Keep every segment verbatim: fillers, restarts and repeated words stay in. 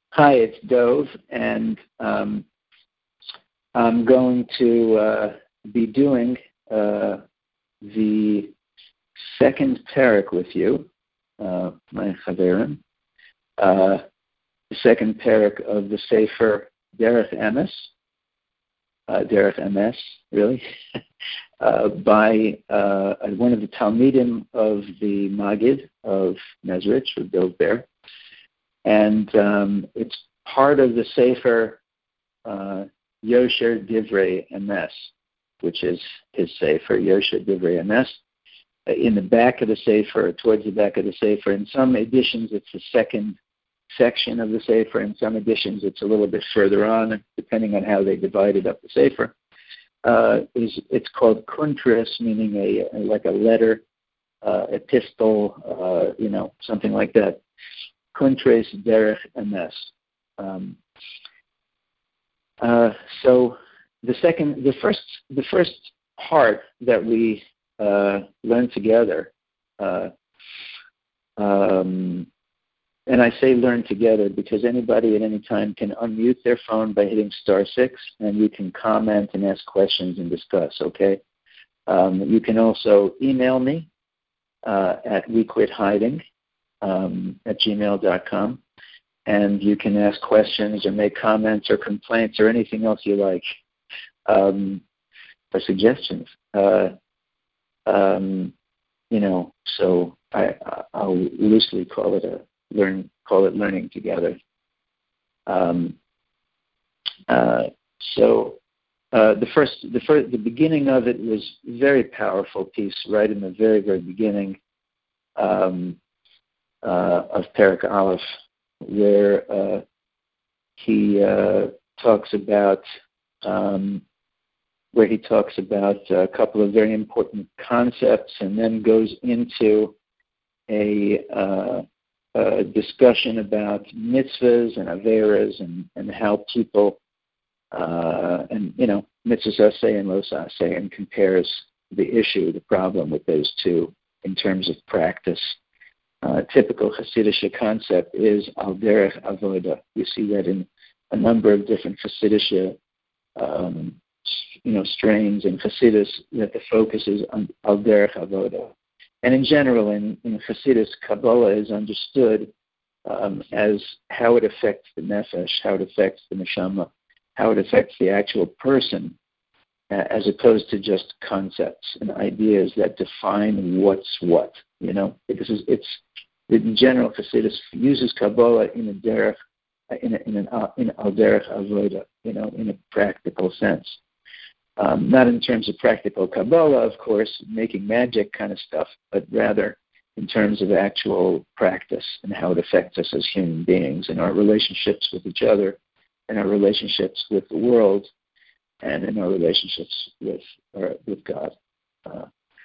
Hi, it's Dove, and um, I'm going to uh, be doing uh, the second parak with you, uh, my chaverim, uh, the second parak of the Sefer Derech Emes, uh, Derech Emes, really, uh, by uh, one of the Talmidim of the Magid of Mezrich, or Dov Ber. And um, it's part of the Sefer uh, Yosher Divrei Emes, which is his Sefer, Yosher Divrei Emes. Uh, in the back of the Sefer, towards the back of the Sefer, in some editions it's the second section of the Sefer. In some editions it's a little bit further on, depending on how they divided up the Sefer. Uh, is It's called Kuntris, meaning a, a like a letter, uh, epistle, uh, you know, something like that. Kuntris Derech Emes. Um, uh, so the second, the first, the first part that we uh, learn together, uh, um, and I say learn together because anybody at any time can unmute their phone by hitting star six, and you can comment and ask questions and discuss. Okay. Um, you can also email me uh, at wequithiding um, at gmail dot com. And you can ask questions or make comments or complaints or anything else you like, um, or suggestions. Uh, um, you know, so I, I'll loosely call it a learn, call it learning together. Um, uh, so uh, the first, the first, the beginning of it was a very powerful piece, right in the very, very beginning um, uh, of Perek Aleph, where uh, he uh, talks about um, where he talks about a couple of very important concepts, and then goes into a, uh, a discussion about mitzvahs and averas and, and how people uh, and you know mitzvahs aseh and los aseh, and compares the issue, the problem with those two in terms of practice. Uh, typical Hasidic concept is al derech avoda. You see that in a number of different Hasidic, um, you know, strains in Hasidus, that the focus is on al derech avoda. And in general, in, in Hasidus, Kabbalah is understood um, as how it affects the nefesh, how it affects the neshama, how it affects the actual person, uh, as opposed to just concepts and ideas that define what's what. You know, because it's, it's in general, Hasidus uses Kabbalah in a derech, in a, in an in al derech avoda, you know, in a practical sense. Um, not in terms of practical Kabbalah, of course, making magic kind of stuff, but rather in terms of actual practice and how it affects us as human beings and our relationships with each other, and our relationships with the world, and in our relationships with uh, with God. Uh,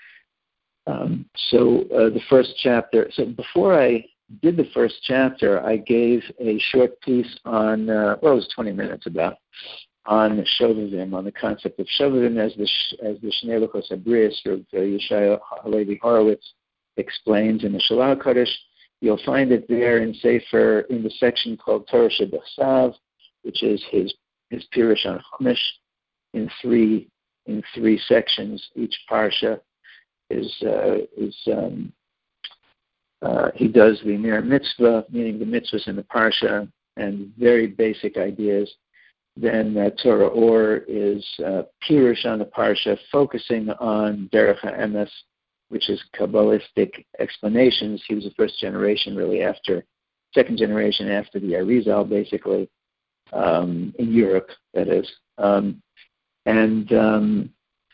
Um, so uh, the first chapter, so before I did the first chapter, I gave a short piece on, uh, well, it was twenty minutes about, on Shovavim, on the concept of Shovavim as the as the Shnei Luchos Habrius of uh, Yeshaya Halevi Horowitz explains in the Shalal Kodesh. You'll find it there in Sefer, in the section called Torah Shebachsav, which is his his Pirush on Chumash, in three in three sections, each parsha. Is uh, is um, uh, he does the Mir Mitzvah, meaning the mitzvahs in the parsha, and very basic ideas. Then uh, Torah Or is uh, Pirush on the parsha, focusing on Derech HaEmes, which is Kabbalistic explanations. He was the first generation, really after, second generation after the Arizal, basically, um, in Europe, that is. Um, and um,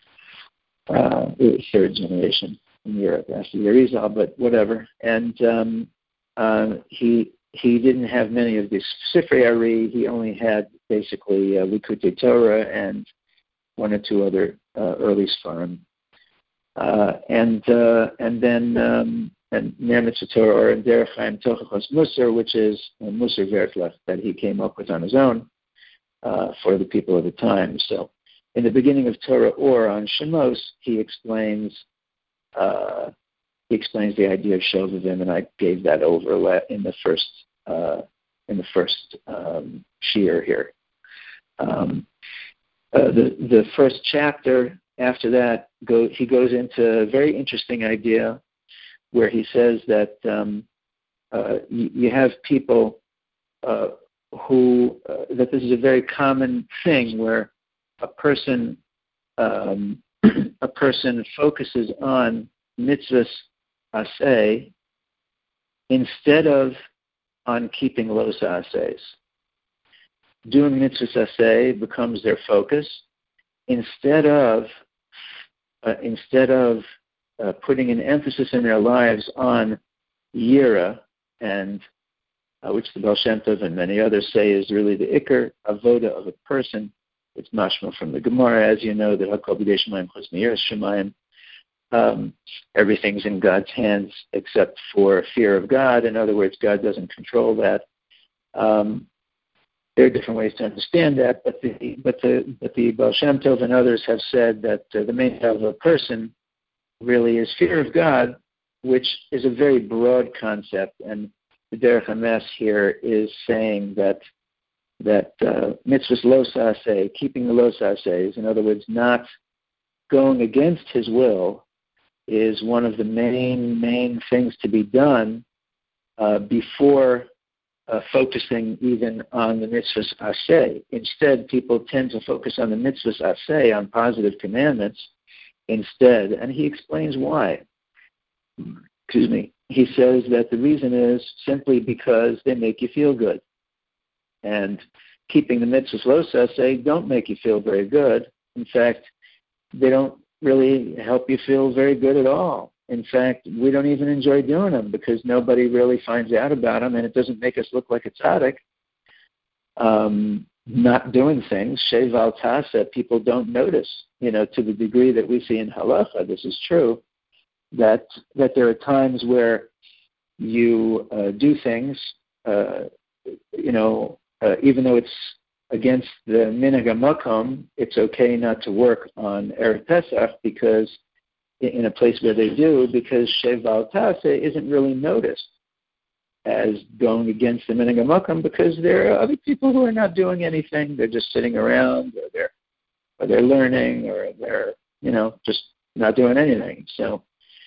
Uh, third generation in Europe after the Arizal, but whatever. And um, uh, he he didn't have many of these Sifrei Ari. He only had basically uh, Likutei Torah and one or two other uh, early Sfarim. Uh, and uh, and then um, and Ner Mitzvah Torah, or Derech Chaim Tochachos Musar, which is uh, Musar Vertlach, that he came up with on his own uh, for the people of the time. So, in the beginning of Torah Or on Shemos, he explains uh, he explains the idea of Shovavim, and I gave that over in the first uh, in the first um, shiur here. Um, uh, the the first chapter after that, go, he goes into a very interesting idea where he says that um, uh, you, you have people uh, who uh, that this is a very common thing where a person um, a person focuses on mitzvahs aseh instead of on keeping los asehs. Doing mitzvahs aseh becomes their focus instead of uh, instead of uh, putting an emphasis in their lives on yira, and uh, which the Baal Shem Tov and many others say is really the ikar avoda of a person. It's mashma from the Gemara, as you know, that hakol b'yedei Shemayim chutz miyiras Shemayim. Um, everything's in God's hands except for fear of God. In other words, God doesn't control that. Um, there are different ways to understand that, but the but the but the Baal Shem Tov and others have said that uh, the main of a person really is fear of God, which is a very broad concept. And the Derech HaMes here is saying that that uh, mitzvahs lo saseh, keeping the lo sasehs, in other words, not going against His will, is one of the main main things to be done uh, before uh, focusing even on the mitzvahs aseh. Instead, people tend to focus on the mitzvahs aseh, on positive commandments, instead, and he explains why. Excuse me. He says that the reason is simply because they make you feel good. And keeping the mitzvahs lo saseh don't make you feel very good. In fact, they don't really help you feel very good at all. In fact, we don't even enjoy doing them because nobody really finds out about them, and it doesn't make us look like a tzaddik. Um, not doing things, sheval tasa, people don't notice, you know, to the degree that we see in halacha, this is true, that that there are times where you uh, do things, uh, you know, uh, even though it's against the minhag hamakom, it's okay not to work on Erev Pesach because in a place where they do, because sheval tasa isn't really noticed as going against the minhag hamakom because there are other people who are not doing anything. They're just sitting around, or they're or they're learning, or they're, you know, just not doing anything. So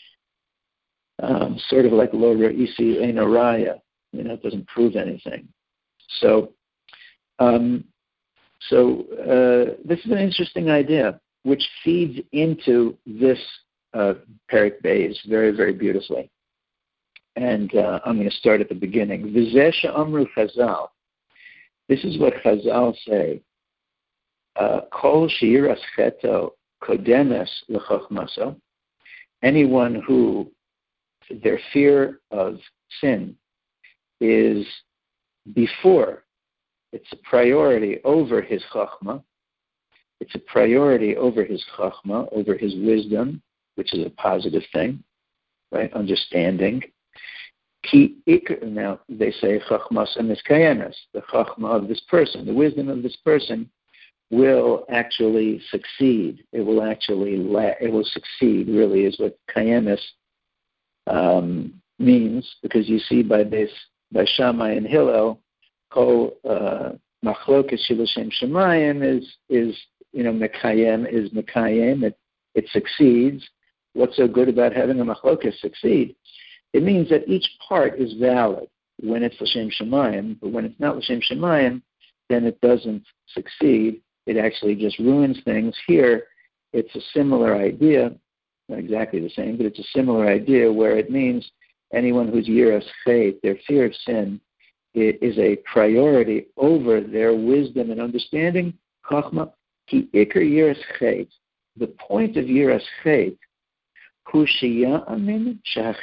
um, sort of like lo ra'isi ein araya, you know, it doesn't prove anything. So um, so uh, this is an interesting idea which feeds into this uh, Perek Beis very, very beautifully. And uh, I'm going to start at the beginning. V'zeh she'amru Chazal. This is what Chazal say. Kol she'iras cheto kodemes l'chochmaso. Anyone who their fear of sin is before, it's a priority over his chachma. It's a priority over his chachma, over his wisdom, which is a positive thing, right? Understanding. Ki ikr, now they say chachmas miskayemes, the chachma of this person, the wisdom of this person will actually succeed. It will actually la- it will succeed. Really, is what kayemes um, means, because you see by this by Shammai and Hillel, kol machlokes shilashem shemayim is is you know mekayem is mekayem. It it succeeds. What's so good about having a machlokes succeed? It means that each part is valid when it's l'shem shemayim, but when it's not l'shem shemayim, then it doesn't succeed. It actually just ruins things. Here, it's a similar idea, not exactly the same, but it's a similar idea where it means anyone who's yiras chet, their fear of sin, is a priority over their wisdom and understanding. Chachma ki ikar yiras chet. The point of yiras chet, the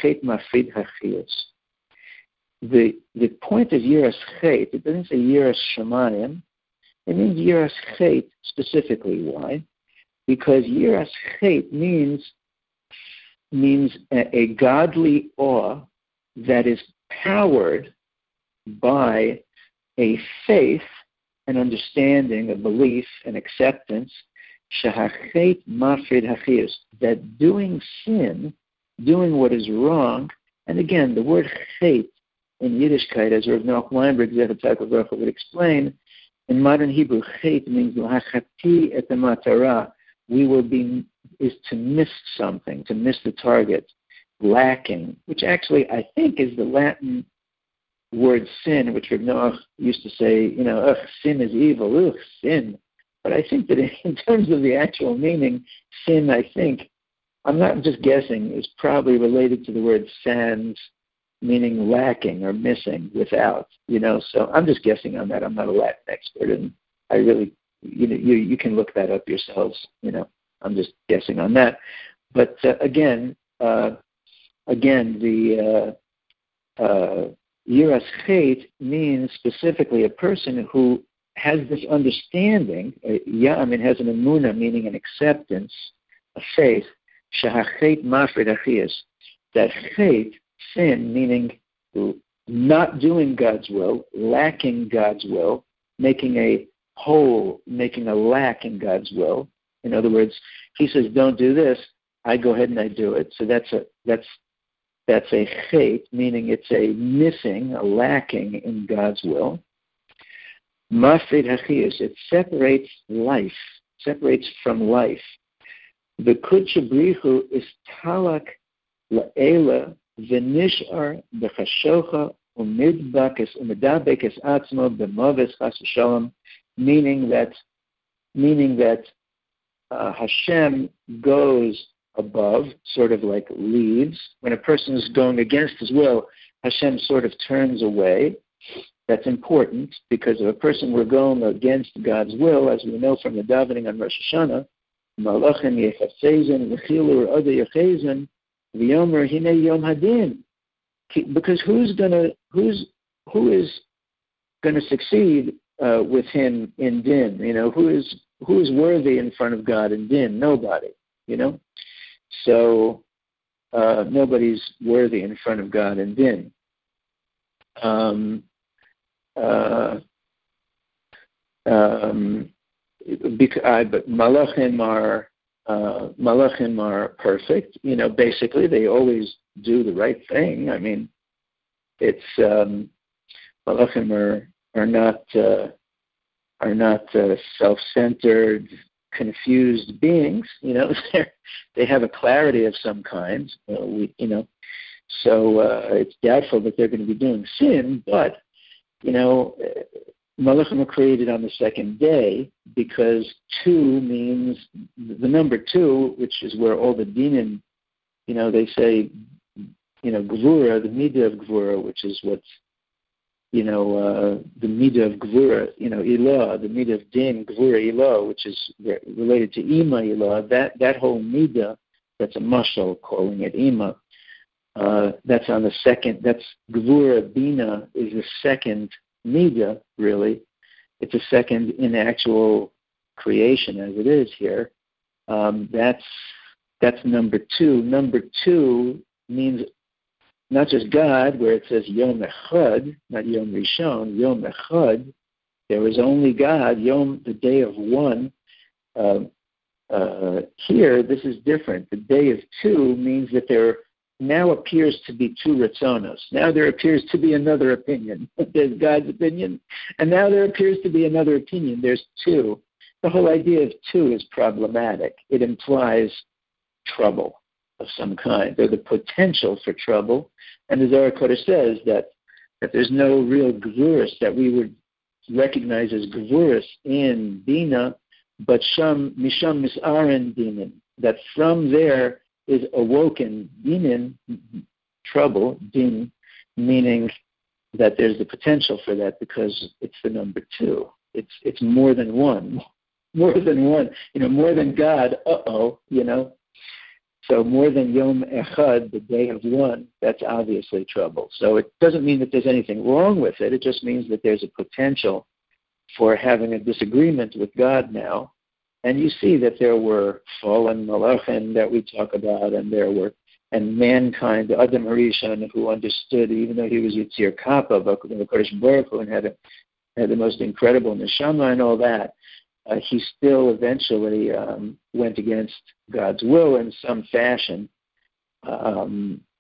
the point of yiras chet, it doesn't say yiras shemayim, it means yiras chet specifically. Why? Because yiras chet means means a, a godly awe that is powered by a faith, an understanding, a belief, an acceptance, shahachet mafrid hachios, that doing sin, doing what is wrong, and again, the word chet in Yiddishkeit, as Rav Noach Weinberg Zechatzak would explain, in modern Hebrew, chet means lahachati et matara. We will be, is to miss something, to miss the target, lacking, which actually I think is the Latin word sin, which Rav Noach used to say, you know, ugh, sin is evil, ugh, sin. But I think that in terms of the actual meaning, sin, I think, I'm not just guessing, is probably related to the word sans, meaning lacking or missing, without, you know. So I'm just guessing on that. I'm not a Latin expert, and I really, you know, you, you can look that up yourselves, you know. I'm just guessing on that. But uh, again, uh, again, the uh, uh, Yiras Chet means specifically a person who has this understanding, uh, yeah, I mean, has an emunah, meaning an acceptance, a faith, shahachet mafred achias, that chet, sin, meaning not doing God's will, lacking God's will, making a hole, making a lack in God's will. In other words, he says, don't do this, I go ahead and I do it. So that's a that's that's a chet, meaning it's a missing, a lacking in God's will. Mafred hachias, it separates life, separates from life. The kudshabrichu is talak la'ela v'nishar b'chashocha umidbakes umidabekes atzmo b'moves chas v'shalom, meaning that meaning that uh, Hashem goes above, sort of like leaves. When a person is going against his will, Hashem sort of turns away. That's important, because if a person were going against God's will, as we know from the davening on Rosh Hashanah, Malachim yechafezen v'chilu r'odeh yechezen v'yomer hinei yom hadin. Because who's gonna who's who is gonna succeed uh, with him in din? You know, who is who is worthy in front of God in din? Nobody. You know, so uh, nobody's worthy in front of God in din. Um, uh, um, because, uh, but malachim are uh, malachim are perfect. You know, basically they always do the right thing. I mean, it's um, malachim are are not uh, are not uh, self-centered, confused beings. You know, they they have a clarity of some kind. Uh, we, you know, so uh, it's doubtful that they're going to be doing sin, but you know, malachim are created on the second day because two means the number two, which is where all the dinim, you know, they say, you know, gvura, the midah of gvura, which is what's, you know, uh, the midah of gvura, you know, ilah, the midah of din, gvura ilah, which is related to ima ilah, that, that whole midah, that's a mashal, calling it ima. Uh, that's on the second, that's Gvura Bina is the second Midah, really. It's a second in actual creation as it is here. Um, that's that's number two. Number two means not just God, where it says Yom Echad, not Yom Rishon, Yom Echad. There is only God, Yom, the day of one. Uh, uh, here, this is different. The day of two means that there now appears to be two Ratzonos. Now there appears to be another opinion. There's God's opinion, and now there appears to be another opinion. There's two. The whole idea of two is problematic. It implies trouble of some kind, or the potential for trouble. And the Zohar Kodesh says that, that there's no real Gvuris that we would recognize as Gvuris in Bina, but Sham Misham Misarin Dinim, that from there is awoken dinin, trouble, din, meaning that there's the potential for that because it's the number two. It's it's more than one, more than one. You know, more than God. Uh oh. You know, so more than Yom Echad, the day of one. That's obviously trouble. So it doesn't mean that there's anything wrong with it. It just means that there's a potential for having a disagreement with God now. And you see that there were fallen malachim that we talk about, and there were, and mankind, Adam Harishon, who understood, even though he was Yitzir Kappa, but the Kodesh Baruch Hu, and had, a, had the most incredible neshama and all that, uh, he still eventually um, went against God's will in some fashion. Um,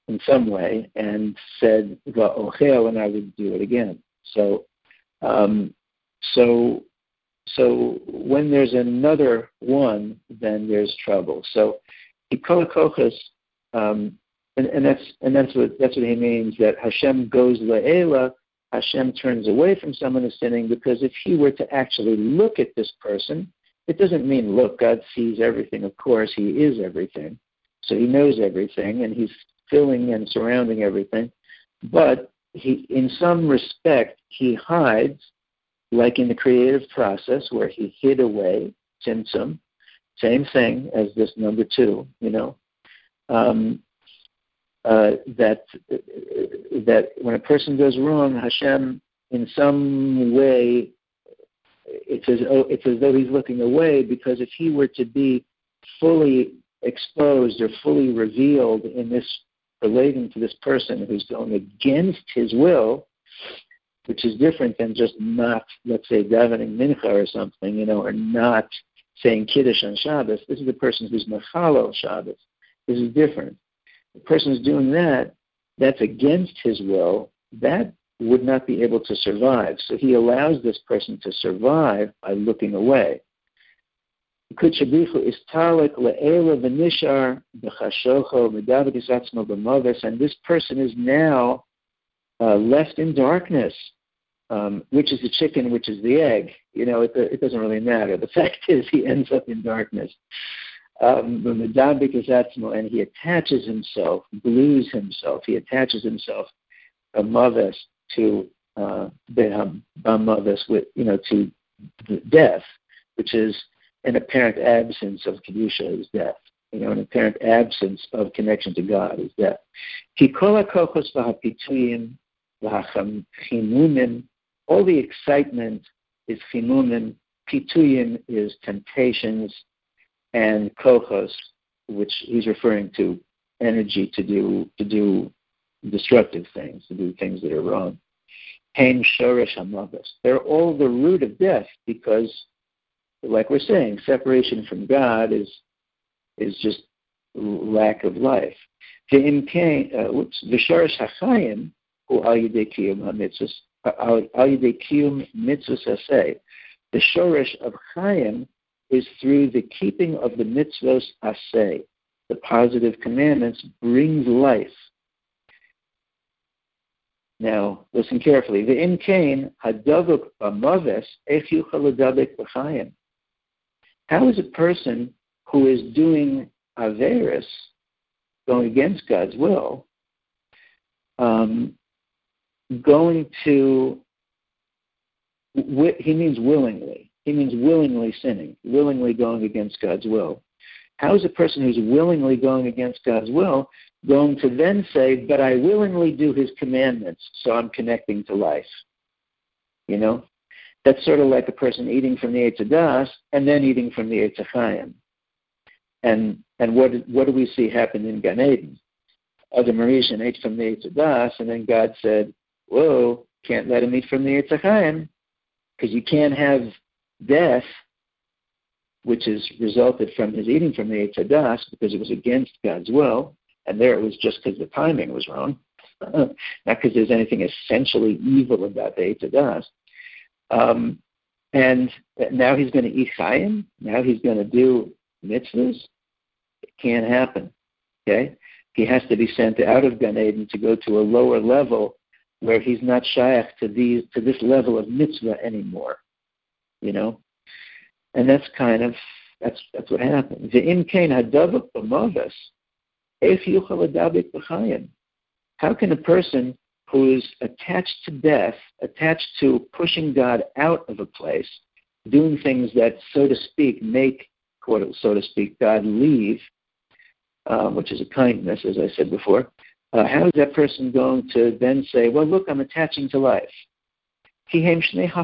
in some way and said, "Va'ochel," and I would do it again. So, um, so, so when there's another one, then there's trouble. So, ikolakochas, um, and, and that's and that's what that's what he means, that Hashem goes le'ela. Hashem turns away from someone who's sinning, because if he were to actually look at this person, it doesn't mean, look, God sees everything. Of course, he is everything. So he knows everything, and he's filling and surrounding everything. But he, in some respect, he hides, like in the creative process where he hid away, tzimtzum, same thing as this number two, you know. Um, Uh, that uh, that when a person goes wrong, Hashem, in some way, it's as oh, it's as though he's looking away, because if he were to be fully exposed or fully revealed in this, relating to this person who's going against his will, which is different than just not, let's say, davening mincha or something, you know, or not saying kiddush on Shabbos. This is a person who's mechalel Shabbos. This is different. The person who's doing that, that's against his will, that would not be able to survive. So he allows this person to survive by looking away. And this person is now uh, left in darkness. Um, which is the chicken, which is the egg. You know, it, it doesn't really matter. The fact is he ends up in darkness. Um, and he attaches himself, glues himself, he attaches himself, bamaves, to uh, bamaves, with, you know, to death, which is an apparent absence of kedusha, is death. You know, an apparent absence of connection to God is death. All the excitement is chinunim, pituyim is temptations, and kochos, which he's referring to energy to do to do destructive things, to do things that are wrong. Haim shoresh hamavos. They're all the root of death, because, like we're saying, separation from God is is just lack of life. V'shoresh hachayim hu al yidei kiyum hamitzvos al yidei kiyum mitzvos aseh. The shoresh of chayim is through the keeping of the mitzvos aseh. The positive commandments brings life. Now, listen carefully. Ve'im kain hadavuk b'maves ech yuchal ledabek b'chayim. How is a person who is doing averis, going against God's will, um, going to, he means willingly. He means willingly sinning, willingly going against God's will. How is a person who's willingly going against God's will going to then say, but I willingly do his commandments, so I'm connecting to life? You know? That's sort of like a person eating from the Eitz Hadas and then eating from the Eitz Chaim. And and what what do we see happen in Gan Eden? Adam Rishon ate from the Eitz Hadas, and then God said, whoa, can't let him eat from the Eitz Chaim, because you can't have death, which is resulted from his eating from the Eitz Hadas, because it was against God's will, and there it was just because the timing was wrong, not because there's anything essentially evil about the Eitz Hadas. Um, and now he's going to eat chayim. Now he's going to do mitzvahs. It can't happen. Okay, he has to be sent out of Gan Eden to go to a lower level where he's not shaykh to these to this level of mitzvah anymore. You know, and that's kind of that's that's what happened. Ve'im kain hadavuk b'maves ef yuchal ledabek b'chayim. How can a person who is attached to death, attached to pushing God out of a place, doing things that, so to speak, make, so to speak, God leave, um, which is a kindness, as I said before, uh, how is that person going to then say, well, look, I'm attaching to life? They're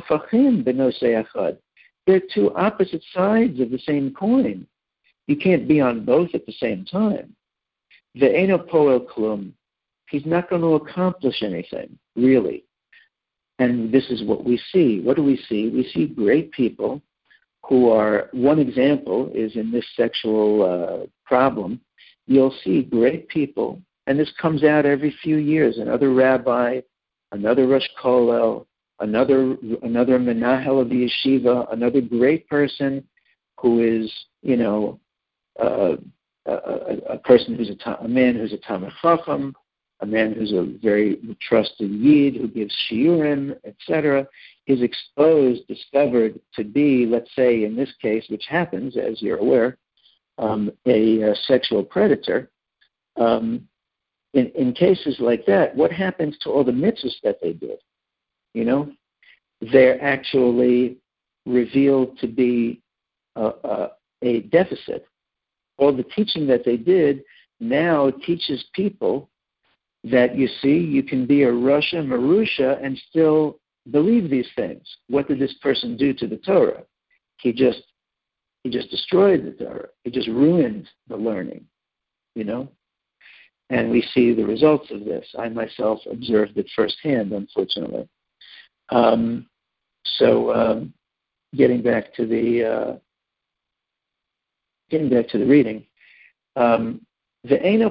two opposite sides of the same coin. You can't be on both at the same time. Ve'eno poel klum. He's not going to accomplish anything, really. And this is what we see. What do we see? We see great people who are, one example is in this sexual uh, problem, you'll see great people And this comes out every few years. Another rabbi, another Rosh Kollel, another another Menahel of the yeshiva, another great person who is, you know, uh, a, a, a person who's a, a man who's a Talmid Chacham, a man who's a very trusted Yid who gives shiurim, et cetera, is exposed, discovered to be, let's say in this case, which happens, as you're aware, um, a, a sexual predator. Um, in, in cases like that, what happens to all the mitzvahs that they did? You know, they're actually revealed to be a, a, a deficit. All the teaching that they did now teaches people that, you see, you can be a Rasha Marusha and still believe these things. What did this person do to the Torah? He just he just destroyed the Torah. He just ruined the learning, you know? And we see the results of this. I myself observed it firsthand, unfortunately. Um, so um, getting back to the uh, getting back to the reading. Um, He ends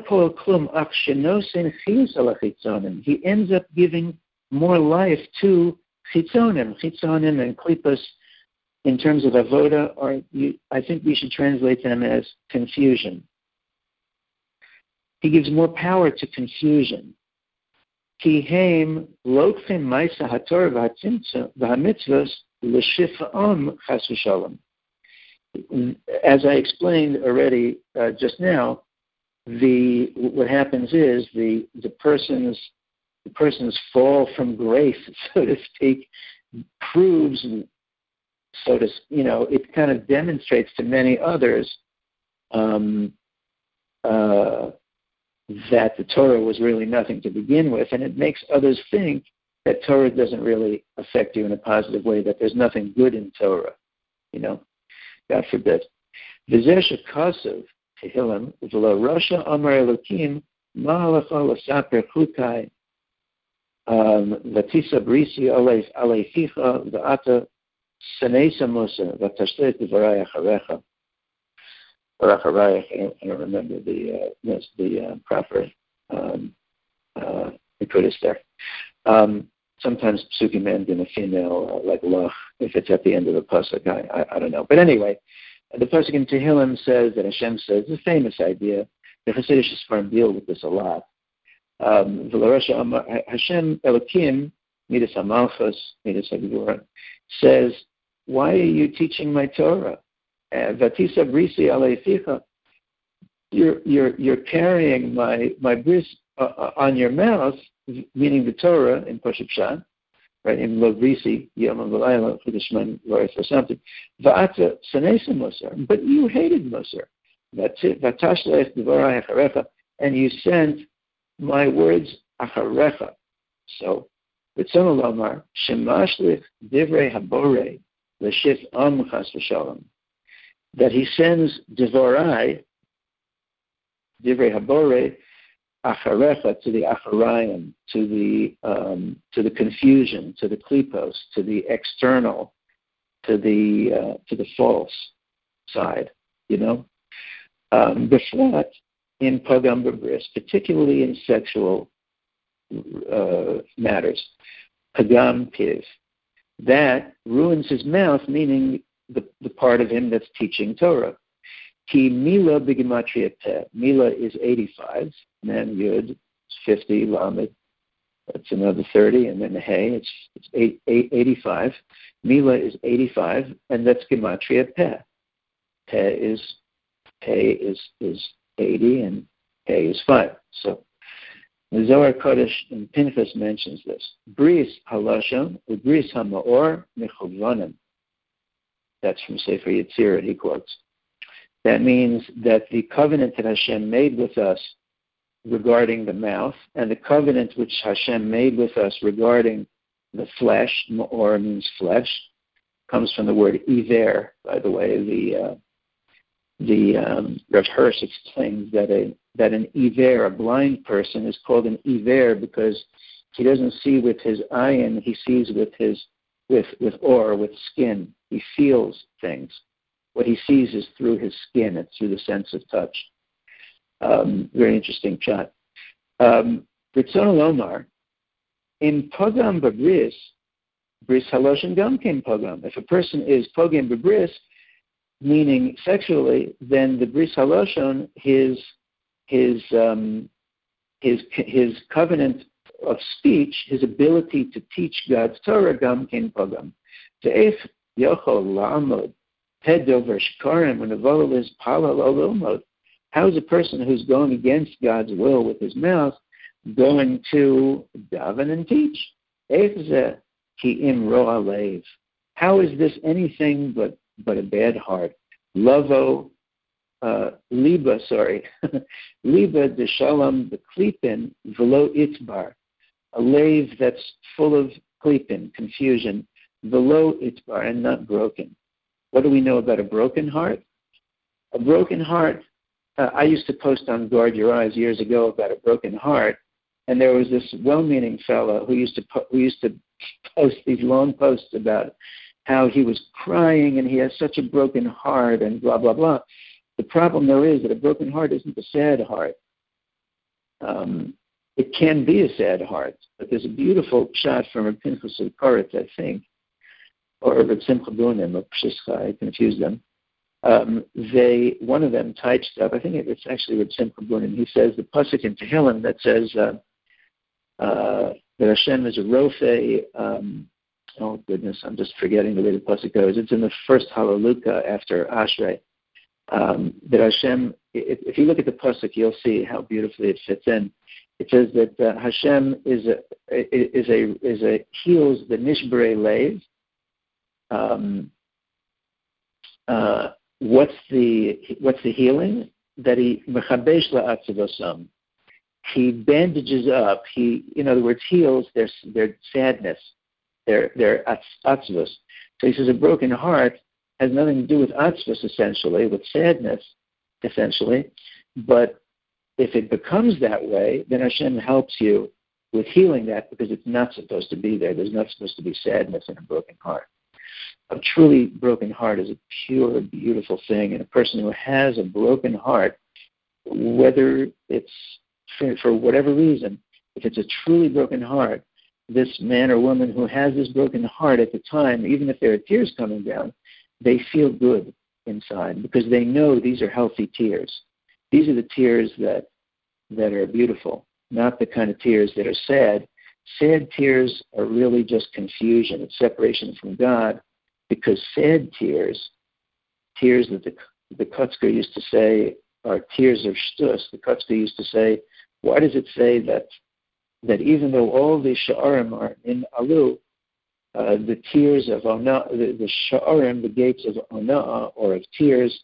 up giving more life to chitzonim. Chitzonim and klipas, in terms of avoda, are, you, I think we should translate them as confusion. He gives more power to confusion. Ki heim lokchim ma'isa haTorah v'hamitzvos l'shifa'am chas v'shalom. As I explained already uh, just now, the what happens is the the person's the person's fall from grace, so to speak, proves, so to you know, it kind of demonstrates to many others um, uh, that the Torah was really nothing to begin with, and it makes others think that Torah doesn't really affect you in a positive way, that there's nothing good in Torah, you know, God forbid. V'zeh shekasav Tehillim v'lo Rasha Amar Elokim ma'alacha l'saper chukai v'tisa brisi aleificha v'ata seneisa musa v'tashlet v'varei acharecha. Or achareich, I don't remember the uh, yes, the uh, proper um, uh, Nikudas there. Um, sometimes psukim end in a female, uh, like lach, if it's at the end of the pasuk. I, I, I don't know, but anyway. The pasuk in Tehillim says that Hashem says, it's a famous idea. The Hasidic Sfarim deal with this a lot. Um, Hashem Elokim, Midas HaMalchus, Midas HaGvura, says, why are you teaching my Torah? Vatisa brisi aleificha. You're you're you're carrying my my bris uh, on your mouth, meaning the Torah in Pasuk Pshat. Right, in Lo Brisi, Yom V'Layla, Chudishman, Loris, or something. Va'ata Sanesa Musar, but you hated Musar. Vatashleich Devarai Acharecha, and you sent my words Acharecha. So, B'tzon Lomar, Shemashlich Divrei Habore, L'Shif Am Chas V'Shalom, that he sends Devarai, Divrei Habore, Acharecha, to the Acharayim, to the um, to the confusion, to the klipos, to the external, to the uh, to the false side, you know. Um, Beflat in pagam b'bris, particularly in sexual uh, matters, pagam piv, that ruins his mouth, meaning the the part of him that's teaching Torah. Ki Mila b'gematria peh. Mila is eighty-five. Mem Yud is fifty. Lamed, that's another thirty. And then the Hey, it's, it's eight, eight, eighty-five. Mila is eighty-five, and that's gematria peh. Peh is Peh is is eighty, and Hey is five. So the Zohar Kodesh in Pinchas mentions this. Bris halashon ubris hamaor mechovanim. That's from Sefer Yetzirah. He quotes. That means that the covenant that Hashem made with us regarding the mouth, and the covenant which Hashem made with us regarding the flesh, or means flesh, comes from the word iver. By the way, the uh, the um, Rav Hirsch explains that a that an iver, a blind person, is called an iver because he doesn't see with his ayin, he sees with his with with or with skin. He feels things. What he sees is through his skin. It's through the sense of touch. Um, very interesting shot. Um, Ritzon Lomar, in Pogam Babris, Bris Haloshin Gam Ken Pogam. If a person is Pogam Babris, meaning sexually, then the Bris Haloshon, his his um, his his covenant of speech, his ability to teach God's Torah, Gam Ken Pogam. Ve'ef Yochol La'amod Pedover Shkarim when the Volol is Palal Olomod. How is a person who's going against God's will with his mouth going to daven and teach? How is this anything but, but a bad heart? Lavo, uh, liba, sorry, liba de shalom the klipin velo itbar, a lave that's full of klipin, confusion, velo itbar, and not broken. What do we know about a broken heart? A broken heart. Uh, I used to post on Guard Your Eyes years ago about a broken heart, and there was this well-meaning fellow who used to po- who used to post these long posts about how he was crying and he has such a broken heart and blah blah blah. The problem, though, is that a broken heart isn't a sad heart. Um, it can be a sad heart, but there's a beautiful shot from Reb Pinchas Koretz, I think, or Reb Simcha Bunim or Pshischa. I confused them. Um, they, one of them typed up, I think it's actually Reb Simcha Bunim, he says the pasuk in Tehillim that says uh, uh, that Hashem is a rofe. Um, oh goodness, I'm just forgetting the way the pasuk goes. It's in the first Hallelujah after Ashrei. Um, that Hashem, if, if you look at the pasuk, you'll see how beautifully it fits in. It says that uh, Hashem is a is a is a heals the nishbare leiv. Um, uh, What's the what's the healing? That he mechabesh la'atzavosam. He bandages up. He, in other words, heals their their sadness, their their atzvos. So he says a broken heart has nothing to do with atzvos, essentially, with sadness, essentially. But if it becomes that way, then Hashem helps you with healing that because it's not supposed to be there. There's not supposed to be sadness in a broken heart. A truly broken heart is a pure, beautiful thing. And a person who has a broken heart, whether it's for, for whatever reason, if it's a truly broken heart, this man or woman who has this broken heart at the time, even if there are tears coming down, they feel good inside because they know these are healthy tears. These are the tears that that are beautiful, not the kind of tears that are sad. Sad tears are really just confusion. It's separation from God. Because sad tears, tears that the the Kotzker used to say are tears of shtus. The Kotzker used to say, why does it say that that even though all the sha'arim are in alu, uh, the tears of ona, the, the sha'arim, the gates of ona'ah or of tears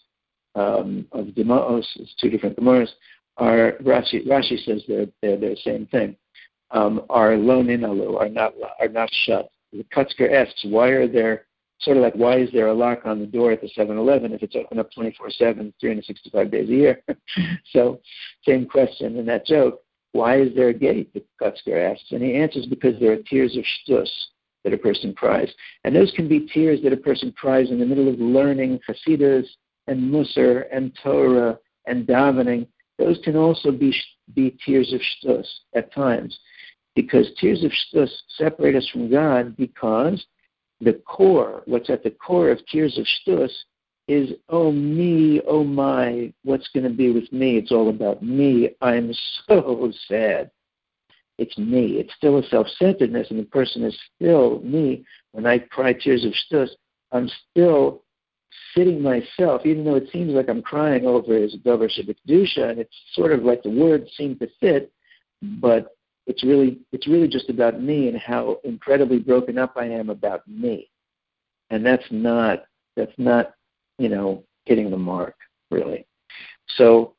um, of dema'os, it's two different gemaras, are Rashi. Rashi says they're they're, they're the same thing. Um, are lon in alu, are not are not shut. The Kotzker asks, why are there Sort of like, why is there a lock on the door at the seven eleven if it's open up twenty-four seven, three hundred sixty-five days a year? So, same question in that joke. Why is there a gate, the Kotzker asks? And he answers, because there are tears of shtus that a person cries. And those can be tears that a person cries in the middle of learning Hasidus and Musar and Torah and davening. Those can also be be tears of shtus at times. Because tears of shtus separate us from God because the core, what's at the core of tears of shtus is, oh me, oh my, what's going to be with me? It's all about me. I'm so sad. It's me. It's still a self-centeredness, and the person is still me. When I cry tears of shtus, I'm still sitting myself, even though it seems like I'm crying over his davar shebekdusha, and it's sort of like the words seem to fit, but It's really it's really just about me and how incredibly broken up I am about me. And that's not that's not, you know, hitting the mark, really. So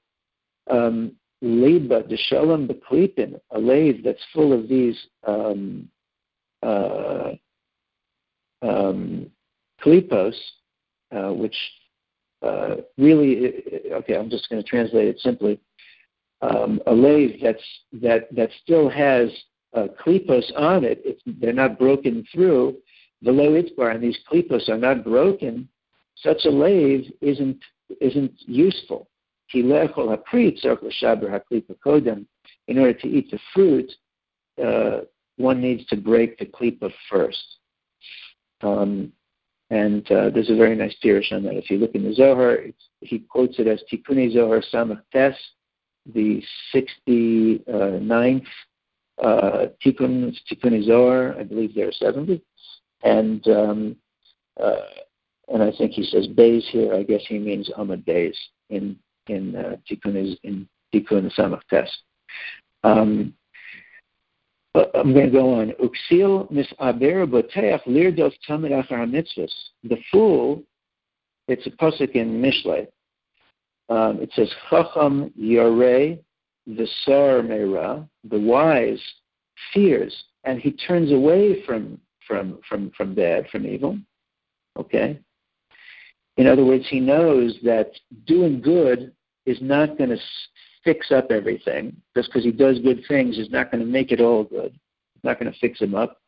um Leiba de Shalom Beklipin, a lave that's full of these um uh um klipos, uh, which uh, really okay, I'm just going to translate it simply. Um, a lave that's that that still has uh, klipos on it. It's, they're not broken through. The lo itzbar, and these klipos are not broken. Such a lave isn't isn't useful. in order to eat the fruit, uh, one needs to break the klipa first. Um, and uh, there's a very nice pirush on that. If you look in the Zohar, it's, he quotes it as Tikkuni Zohar Samach Tes, the sixty-ninth uh, Tikkun, Tikkuni Zohar. I believe there are seventy. And um, uh, and I think he says Beis here. I guess he means Amud Beis in in uh, Tikkun in Tikkun Samach Tes. Um, I'm going to go on. Uksil misaber boteach lirdov tamid achar mitzvahs. The fool, it's a pasuk in Mishlei. Um, it says Chacham yoreh v'sar meira. The wise fears and he turns away from from from from bad, from evil. Okay. In other words, he knows that doing good is not going to fix up everything. Just because he does good things is not going to make it all good. It's not going to fix him up.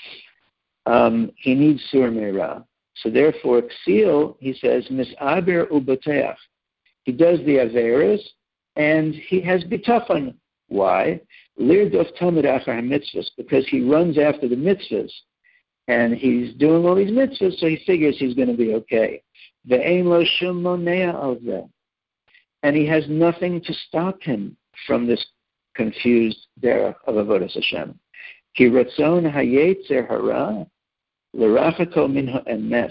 Um, he needs sur meira. So therefore, Ksil, he says, misaber uboteach. He does the averas, and he has bitachon. Why? Lirdof tamid achar mitzvahs, because he runs after the mitzvahs, and he's doing all these mitzvahs, so he figures he's going to be okay. Ve'ein lo shum monea al zeh. And he has nothing to stop him from this confused derech of avodas Hashem. Ki ratzon hayetzer hara l'rachako min ha'emes.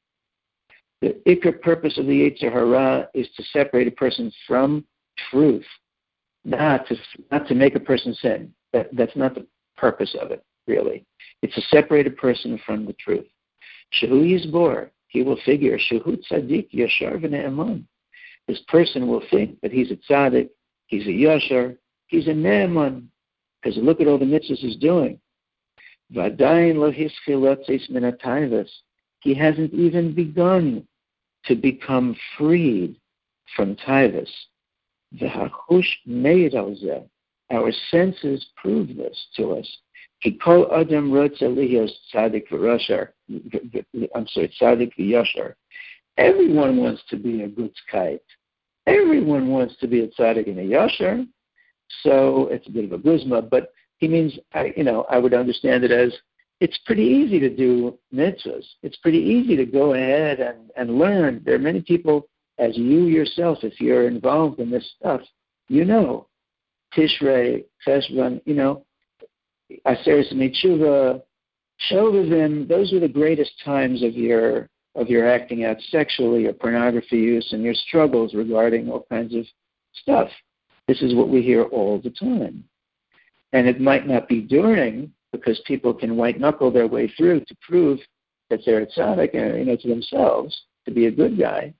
The ikar purpose of the yetzer hara is to separate a person from truth, not to not to make a person sin. That that's not the purpose of it, really. It's to separate a person from the truth. Shehu yizbor, he will figure shehu tzaddik yashar v'ne'eman. This person will think that he's a tzaddik, he's a yashar, he's a ne'eman, because look at all the mitzvahs he's doing. V'adayin lo hischilotzeis min ha'tayvos. He hasn't even begun to become freed from tayvos. V'hachush meid al zeh. Our senses prove this to us. Ki kol adam rotze lihios tzaddik v'yashar. I'm sorry, tzaddik v'yashar. Everyone wants to be a good kite. Everyone wants to be a tzaddik and a yashar. So it's a bit of a guzma, but he means, I, you know, I would understand it as it's pretty easy to do mitzvahs. It's pretty easy to go ahead and, and learn. There are many people, as you yourself, if you're involved in this stuff, you know, Tishrei, Cheshvan, you know, Aseres Mitzvah, Shovavim, those are the greatest times of your of your acting out sexually or pornography use and your struggles regarding all kinds of stuff. This is what we hear all the time. And it might not be during, because people can white-knuckle their way through to prove that they're a tzaddik, you know, to themselves, to be a good guy.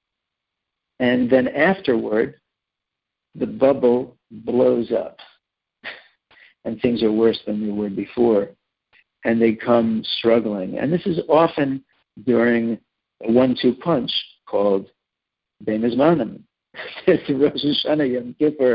And then afterward, the bubble blows up. And things are worse than they were before. And they come struggling. And this is often during a one-two punch called Bein Hazmanim. The Rosh Hashanah Yom Kippur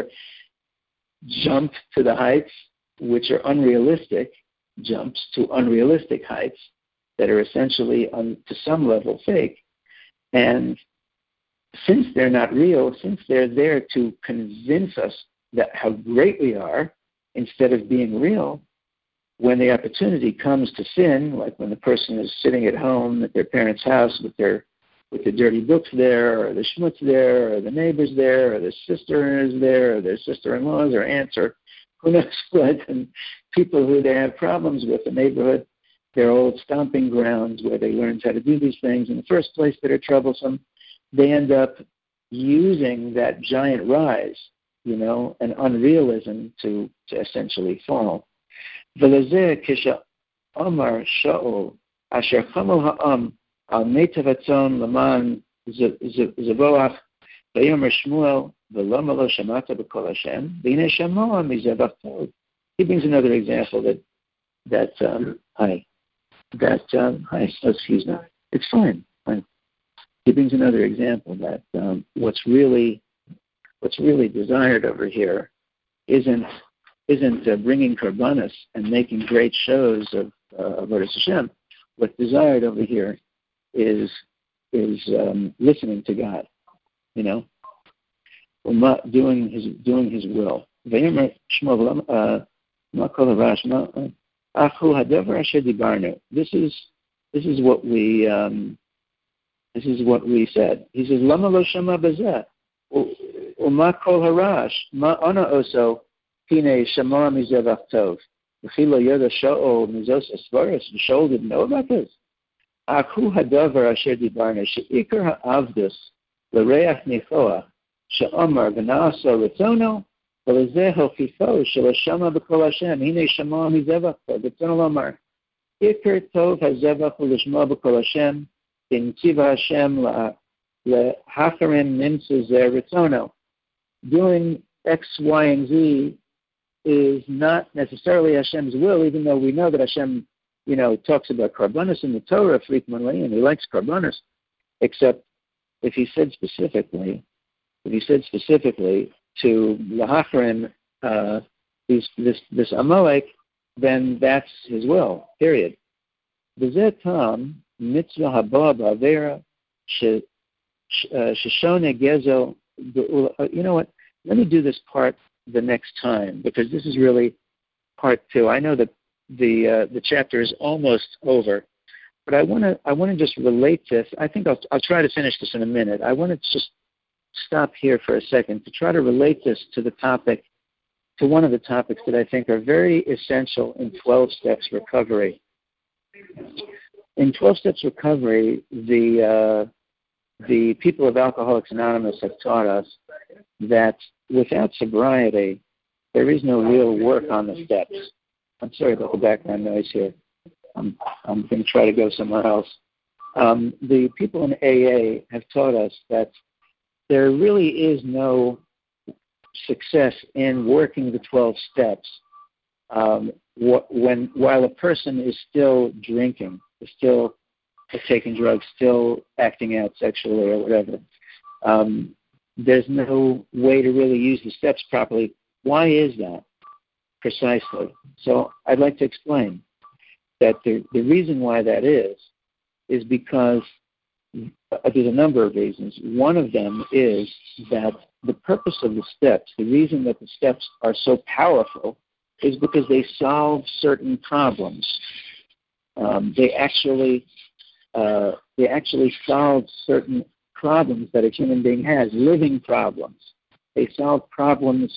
jump to the heights which are unrealistic, jumps to unrealistic heights that are essentially, on, to some level, fake. And since they're not real, since they're there to convince us that how great we are, instead of being real, when the opportunity comes to sin, like when the person is sitting at home at their parents' house with their with the dirty books there, or the schmutz there, or the neighbors there, or the sister is there, or their sister-in-laws, or aunts, or who knows what, and people who they have problems with, the neighborhood, their old stomping grounds where they learned how to do these things in the first place that are troublesome, they end up using that giant rise, you know, and unrealism to, to essentially fall. V'lezeh kisha Omar Shaul asher chamol ha'am al meitavatzon laman zavoach v'yomer Shmuel v'loma lo shamata b'kol Hashem v'hinei shamoa mizevach tov. He brings another example that that um, hi that um, hi excuse me, it's fine. fine. He brings another example that um, what's really what's really desired over here isn't isn't uh, bringing karbanos and making great shows of uh, Avodas Hashem. What's desired over here is is um, listening to God, you know. doing his doing his will. This is this is what we um, this is what we said. He says, "Lama lo shama b'zeh, u'ma kol harash, ma ana oso hine shama mizevach tov, v'chi lo yoda sha'ol mizos esvaris." The Shaul didn't know about this. Aku hadavar asher dibarna she'ikar ha'avdus l'reach nichoach she'omar v'na'asa ritzono v'lezeh hofifo shelo shama b'kol Hashem hine shama mizevach tov v'tzono lomar ikar tov hazevach u'lishma b'kol Hashem in Tiva Hashem le'hacharim nimtzu zeh ritzono. Doing X, Y, and Z is not necessarily Hashem's will, even though we know that Hashem, you know, talks about karbanos in the Torah frequently, and he likes karbanos, except if he said specifically, if he said specifically to lahacharim, uh, this, this, this Amalek, then that's his will, period. B'zeh tam, mitzvah haba ba'avera sheshone gezo. You know what? Let me do this part the next time, because this is really part two. I know that the uh, the chapter is almost over, but I want to I want to just relate this. I think I'll I'll try to finish this in a minute. I want to just stop here for a second to try to relate this to the topic, to one of the topics that I think are very essential in twelve Steps Recovery. In twelve Steps Recovery, the uh, the people of Alcoholics Anonymous have taught us that without sobriety, there is no real work on the steps. I'm sorry about the background noise here. I'm, I'm going to try to go somewhere else. Um, the people in A A have taught us that there really is no success in working the twelve steps um, wh- when while a person is still drinking, is still taking drugs, still acting out sexually or whatever. Um, there's no way to really use the steps properly. Why is that? Precisely. So I'd like to explain that the, the reason why that is, is because there's a number of reasons. One of them is that the purpose of the steps, the reason that the steps are so powerful, is because they solve certain problems. Um, they actually uh, they actually solve certain problems that a human being has, living problems. They solve problems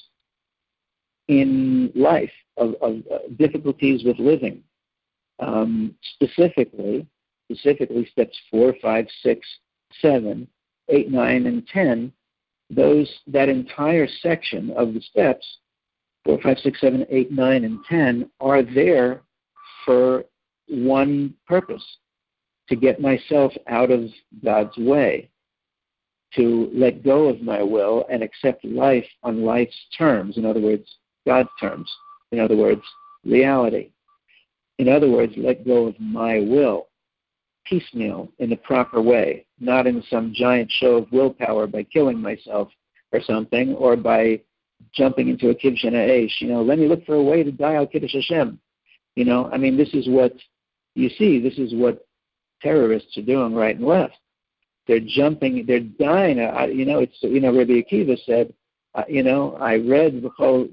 in life, of, of uh, difficulties with living. Um, specifically, specifically steps four, five, six, seven, eight, nine, and ten, those that entire section of the steps, four, five, six, seven, eight, nine, and ten, are there for one purpose: to get myself out of God's way, to let go of my will and accept life on life's terms. In other words, God's terms. In other words, reality. In other words, let go of my will, piecemeal, in the proper way, not in some giant show of willpower by killing myself or something, or by jumping into a kibshen ha'esh. You know, let me look for a way to die al kiddush Hashem. You know, I mean, this is what you see. This is what terrorists are doing right and left. They're jumping. They're dying. I, you know, it's you know, Rabbi Akiva said, uh, you know, I read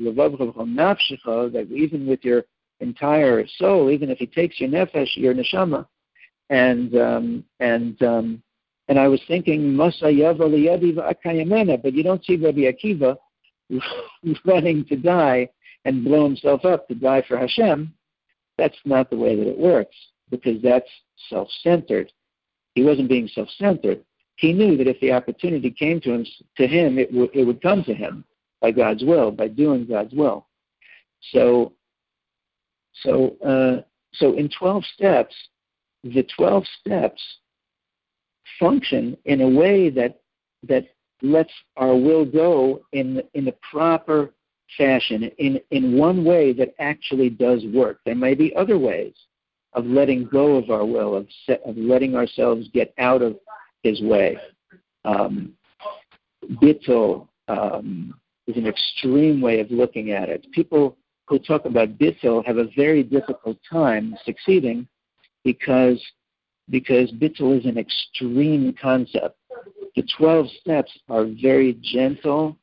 that even with your entire soul, even if he takes your nefesh, your neshama, and um, and um, and I was thinking, but you don't see Rabbi Akiva running to die and blow himself up to die for Hashem. That's not the way that it works, because that's self-centered. He wasn't being self-centered. He knew that if the opportunity came to him, to him, it, w- it would come to him by God's will, by doing God's will. So, so, uh, so in twelve steps, the twelve steps function in a way that that lets our will go in in the proper fashion, in in one way that actually does work. There may be other ways of letting go of our will, of, set, of letting ourselves get out of His way. Um, bittul um, is an extreme way of looking at it. People who talk about bittul have a very difficult time succeeding because because bittul is an extreme concept. The twelve steps are very gentle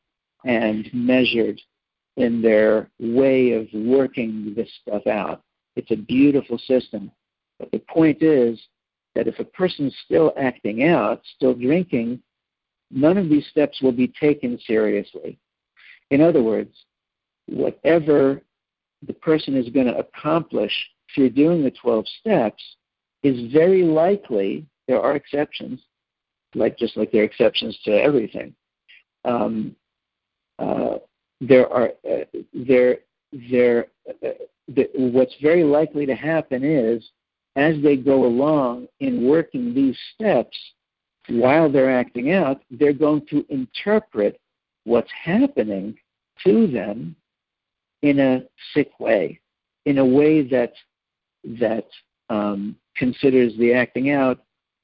and measured in their way of working this stuff out. It's a beautiful system. But the point is that if a person's still acting out, still drinking, none of these steps will be taken seriously. In other words, whatever the person is going to accomplish through doing the twelve steps is very likely, there are exceptions, like just like there are exceptions to everything. Um, uh, there are uh, there there uh, the, what's very likely to happen is, as they go along in working these steps, while they're acting out, they're going to interpret what's happening to them in a sick way, in a way that that um, considers the acting out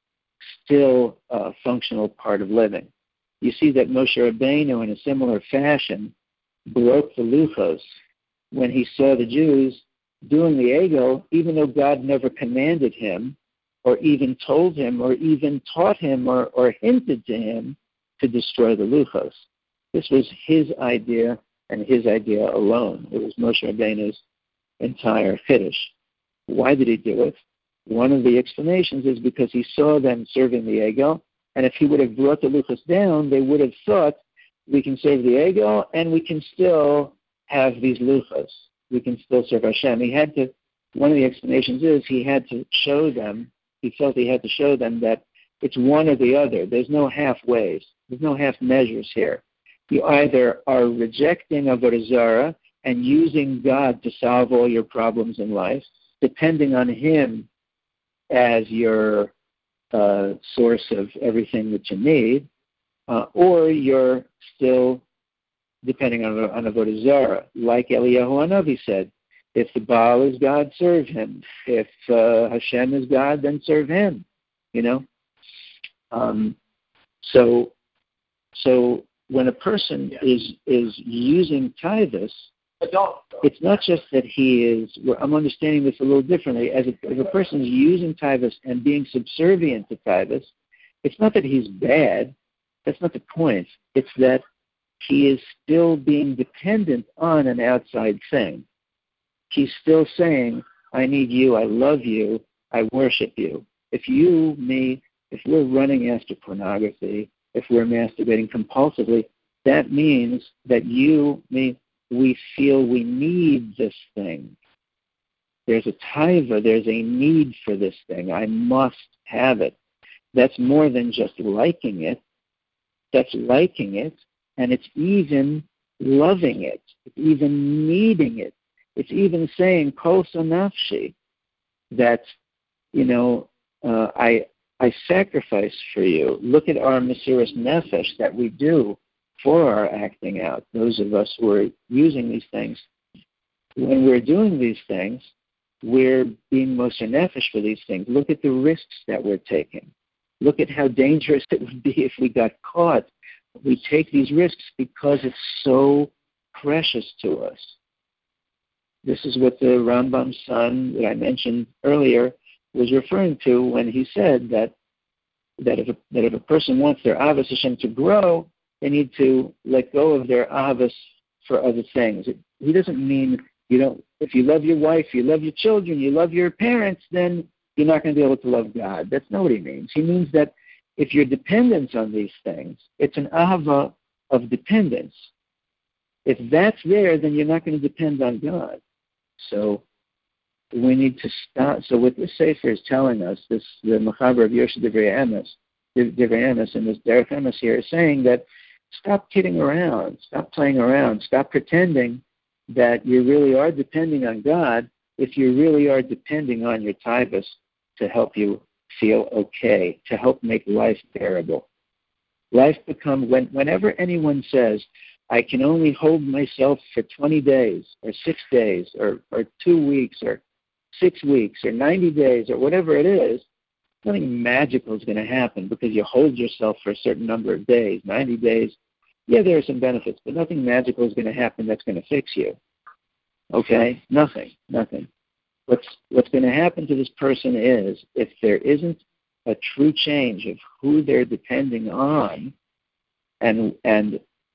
still a functional part of living. You see that Moshe Rabbeinu, in a similar fashion, broke the luchos when he saw the Jews doing the egel, even though God never commanded him, or even told him, or even taught him, or, or hinted to him to destroy the luchos. This was his idea, and his idea alone. It was Moshe Rabbeinu's entire chiddush. Why did he do it? One of the explanations is because he saw them serving the egel, and if he would have brought the luchos down, they would have thought, we can serve the egel, and we can still have these luchos. We can still serve Hashem. He had to, one of the explanations is he had to show them, he felt he had to show them that it's one or the other. There's no halfways. There's no half measures here. You either are rejecting Avodah Zarah and using God to solve all your problems in life, depending on Him as your uh, source of everything that you need, uh, or you're still depending on, on Avodah Zarah. Like Eliyahu Hanavi said, if the Baal is God, serve him. If uh, Hashem is God, then serve him. You know? Um, so, so when a person yeah. is is using tithus, it's not just that he is, I'm understanding this a little differently. As a, if a person is using tithus and being subservient to tithus, it's not that he's bad. That's not the point. It's that he is still being dependent on an outside thing. He's still saying, I need you, I love you, I worship you. If you, me, if we're running after pornography, if we're masturbating compulsively, that means that you, me, we feel we need this thing. There's a taiva, there's a need for this thing. I must have it. That's more than just liking it. That's liking it, and it's even loving it. It's even needing it. It's even saying, Kol Sanafshi, that, you know, uh, I I sacrifice for you. Look at our Mesiras Nefesh that we do for our acting out, those of us who are using these things. When we're doing these things, we're being Moser Nefesh for these things. Look at the risks that we're taking. Look at how dangerous it would be if we got caught. We take these risks because it's so precious to us. This is what the Rambam's son that I mentioned earlier was referring to when he said that that if a, that if a person wants their Avos Hashem to grow, they need to let go of their Avos for other things. It, he doesn't mean you don't. If you love your wife, you love your children, you love your parents, then you're not going to be able to love God. That's not what he means. He means that if you're dependent on these things, it's an ahava of dependence. If that's there, then you're not going to depend on God. So we need to stop. So what this Sefer is telling us, this the Mechaber of Yosha Divrei Emes, Divrei Emes, and this Derech Emes here is saying that stop kidding around, stop playing around, stop pretending that you really are depending on God if you really are depending on your tithus to help you feel okay, to help make life bearable. Life become, when, whenever anyone says, I can only hold myself for twenty days or six days or, or two weeks or six weeks or ninety days or whatever it is, nothing magical is going to happen because you hold yourself for a certain number of days, ninety days. Yeah, there are some benefits, but nothing magical is going to happen that's going to fix you. Okay? Nothing, nothing. What's, what's going to happen to this person is if there isn't a true change of who they're depending on and and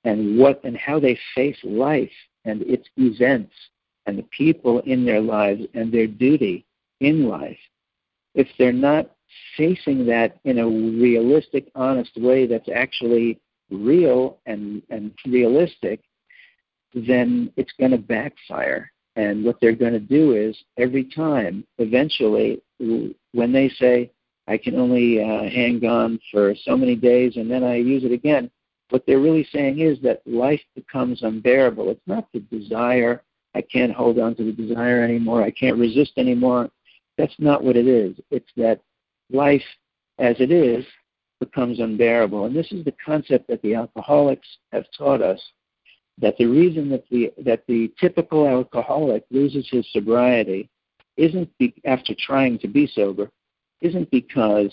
and what and how they face life and its events and the people in their lives and their duty in life, if they're not facing that in a realistic, honest way that's actually real and, and realistic, then it's going to backfire. And what they're going to do is every time, eventually, when they say, I can only uh, hang on for so many days and then I use it again, what they're really saying is that life becomes unbearable. It's not the desire, I can't hold on to the desire anymore, I can't resist anymore. That's not what it is. It's that life as it is becomes unbearable. And this is the concept that the alcoholics have taught us, that the reason that the that the typical alcoholic loses his sobriety isn't be, after trying to be sober, isn't because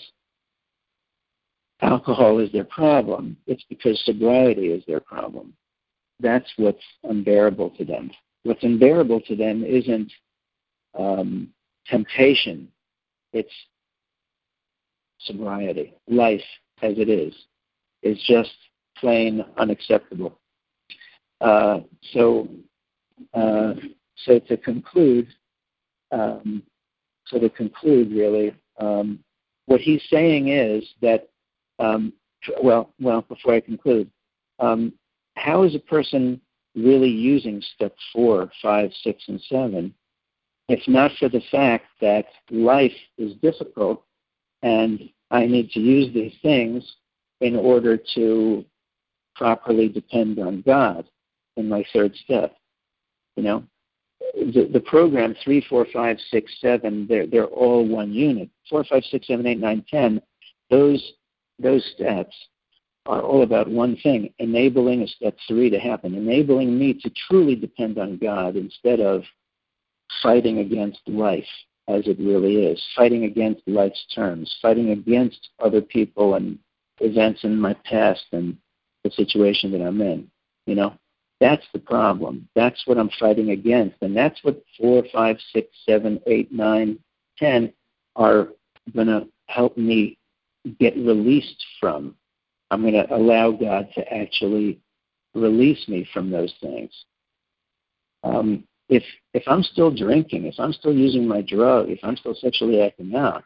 alcohol is their problem. It's because sobriety is their problem. That's what's unbearable to them. What's unbearable to them isn't um, temptation. It's sobriety. Life as it is is just plain unacceptable. Uh, so, uh, so to conclude, um, so to conclude, really, um, what he's saying is that, um, well, well, before I conclude, um, how is a person really using step four, five, six, and seven, if not for the fact that life is difficult and I need to use these things in order to properly depend on God in my third step? You know, the, the program three, four, five, six, seven, they're they're all one unit. Four, five, six, seven, eight, nine, ten. Those those steps are all about one thing: enabling a step three to happen, enabling me to truly depend on God instead of fighting against life as it really is, fighting against life's terms, fighting against other people and events in my past and the situation that I'm in. You know, that's the problem. That's what I'm fighting against. And that's what four, five, six, seven, eight, nine, ten are going to help me get released from. I'm going to allow God to actually release me from those things. Um, if if I'm still drinking, if I'm still using my drug, if I'm still sexually acting out,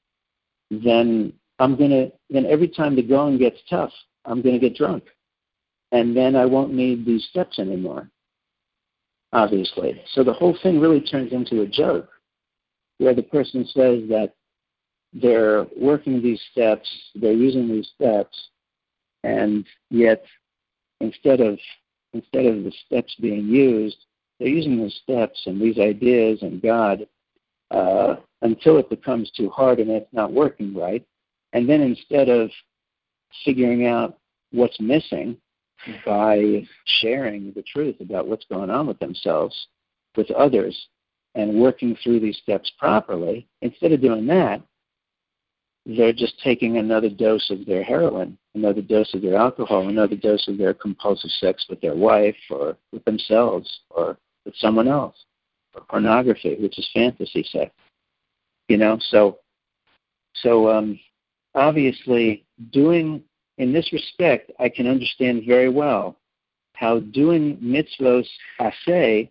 then I'm gonna then every time the going gets tough, I'm gonna get drunk, and then I won't need these steps anymore. Obviously, so the whole thing really turns into a joke, where the person says that they're working these steps, they're using these steps, and yet instead of instead of the steps being used, they're using those steps and these ideas and God uh, until it becomes too hard and it's not working right. And then instead of figuring out what's missing by sharing the truth about what's going on with themselves, with others, and working through these steps properly, instead of doing that, they're just taking another dose of their heroin, another dose of their alcohol, another dose of their compulsive sex with their wife or with themselves or with someone else, or pornography, which is fantasy sex. You know, so so um, obviously doing, in this respect, I can understand very well how doing mitzvos aseh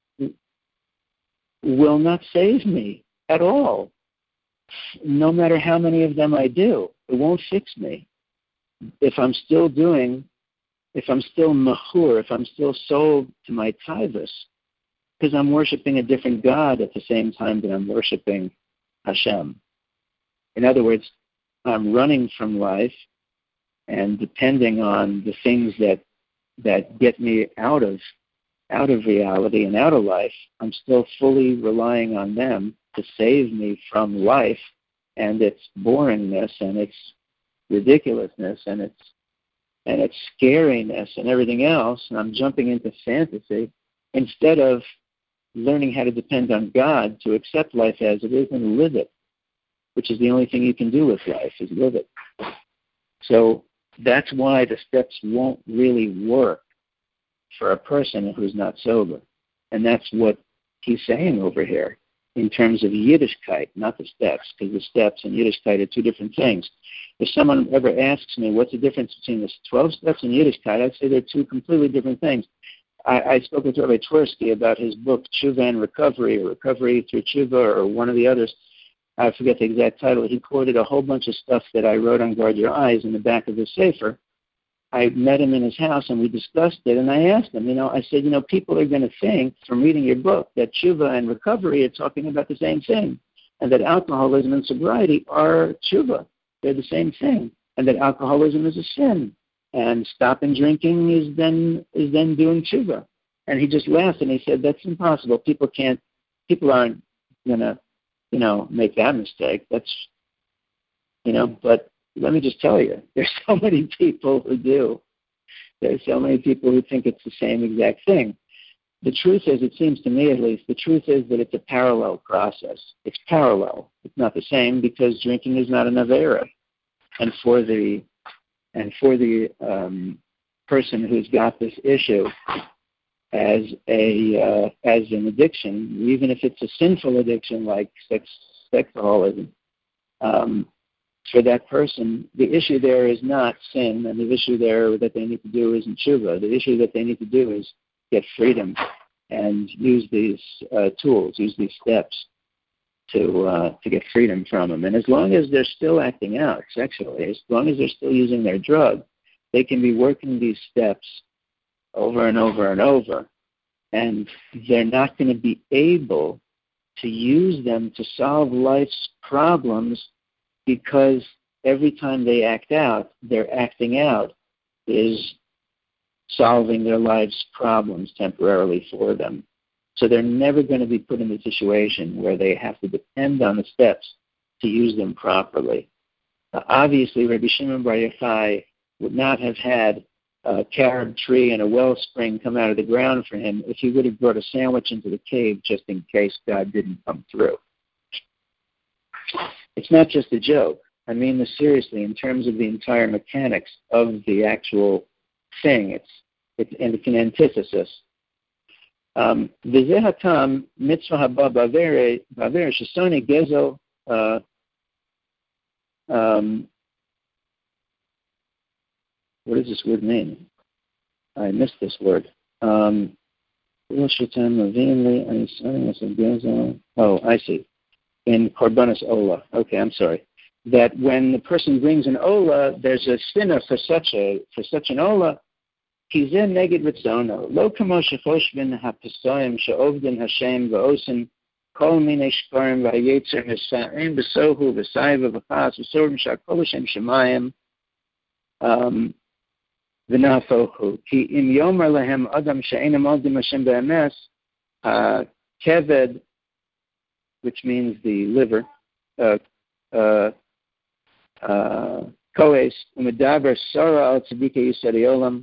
will not save me at all. No matter how many of them I do, it won't fix me. If I'm still doing, if I'm still mahur, if I'm still sold to my taivas, because I'm worshiping a different God at the same time that I'm worshiping Hashem. In other words, I'm running from life and depending on the things that that get me out of out of reality and out of life. I'm still fully relying on them to save me from life and its boringness and its ridiculousness and its and its scariness and everything else. And I'm jumping into fantasy instead of learning how to depend on God to accept life as it is and live it, which is the only thing you can do with life, is live it. So that's why the steps won't really work for a person who's not sober. And that's what he's saying over here. in terms of Yiddishkeit, not the steps, because the steps and Yiddishkeit are two different things. If someone ever asks me what's the difference between the twelve steps and Yiddishkeit, I'd say they're two completely different things. I, I spoke with Rabbi Twersky about his book, Tshuva and Recovery, or Recovery Through Tshuva, or one of the others. I forget the exact title. He quoted a whole bunch of stuff that I wrote on Guard Your Eyes in the back of his Sefer. I met him in his house, and we discussed it, and I asked him, you know, I said, you know, people are going to think from reading your book that tshuva and recovery are talking about the same thing, and that alcoholism and sobriety are tshuva. They're the same thing, and that alcoholism is a sin, and stopping drinking is then is then doing tshuva. And he just laughed, and he said, that's impossible. People can't, people aren't going to, you know, make that mistake. That's, you know, but let me just tell you, there's so many people who do. There's so many people who think it's the same exact thing. The truth is, it seems to me at least, the truth is that it's a parallel process. It's parallel. It's not the same because drinking is not an avera. And for the and for the um, person who's got this issue as a uh, as an addiction, even if it's a sinful addiction like sex sexaholism, um, for that person, the issue there is not sin, and the issue there that they need to do isn't tshuva. The issue that they need to do is get freedom and use these uh, tools, use these steps to uh, to get freedom from them. And as long as they're still acting out sexually, as long as they're still using their drug, they can be working these steps over and over and over, and they're not going to be able to use them to solve life's problems, because every time they act out, their acting out is solving their life's problems temporarily for them. So they're never going to be put in a situation where they have to depend on the steps to use them properly. Uh, obviously, Rabbi Shimon Bar Yochai would not have had a carob tree and a wellspring come out of the ground for him if he would have brought a sandwich into the cave just in case God didn't come through. It's not just a joke. I mean this seriously in terms of the entire mechanics of the actual thing. It's, it's and it's an antithesis. V'zeh hatam mitzvah haba ba'avere ba'avere shesoni gezel. What does this word mean? I missed this word. Um, oh, I see. In Korbanos Ola. Okay, I'm sorry. That when the person brings an Ola, there's a sinner for such a for such an Ola. Kizeh neged ritzono. Lo kamo shechoshvin hapesoim she'ovdin Hashem v'osin kol minei shkarim v'hayetzer nisa'im b'sohu v'saiva v'chas v'sorim sha'kol Hashem shemayim v'nafochu. Ki im yomer lehem adam she'enam odim Hashem be'emes keved, which means the liver, uh, uh, uh, koes, umedaber sara al tzadika yisari olam,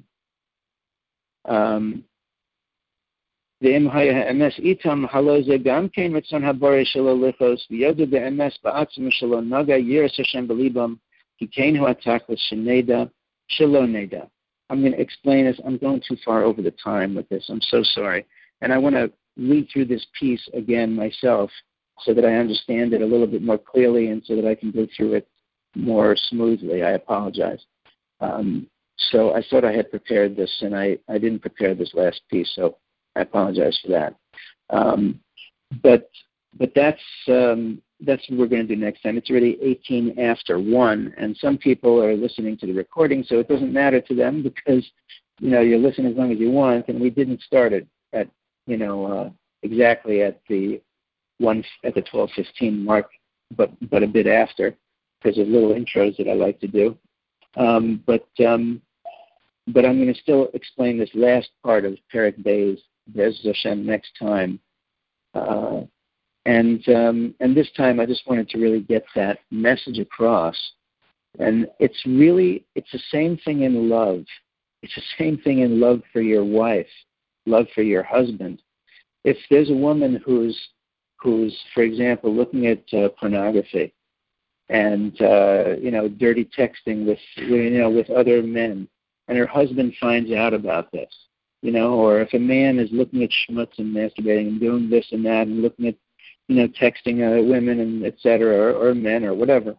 ve'im haya ha'emes itam haloze gam kein ritzon habore shelo lichos, v'yodu be'emes ba'atzim shelo naga yiras Hashem b'libam, ki kein hu ataklis sheneda, shelo neda. I'm going to explain this. I'm going too far over the time with this. I'm so sorry. And I want to read through this piece again myself, so that I understand it a little bit more clearly and so that I can go through it more smoothly. I apologize. Um, so I thought I had prepared this, and I, I didn't prepare this last piece, so I apologize for that. Um, but but that's um, that's what we're going to do next time. It's already eighteen after one, and some people are listening to the recording, so it doesn't matter to them because, you know, you listen as long as you want, and we didn't start it at, you know, uh, exactly at the one at the twelve fifteen mark, but but a bit after, because of little intros that I like to do. Um, but um, but I'm going to still explain this last part of Perek Beis, Be'ez Hashem, next time. Uh, and um, and this time I just wanted to really get that message across. And it's really, it's the same thing in love. It's the same thing in love for your wife, love for your husband. If there's a woman who's who's, for example, looking at uh, pornography and, uh, you know, dirty texting with, you know, with other men, and her husband finds out about this, you know, or if a man is looking at schmutz and masturbating and doing this and that and looking at, you know, texting uh, women and et cetera, or, or men or whatever.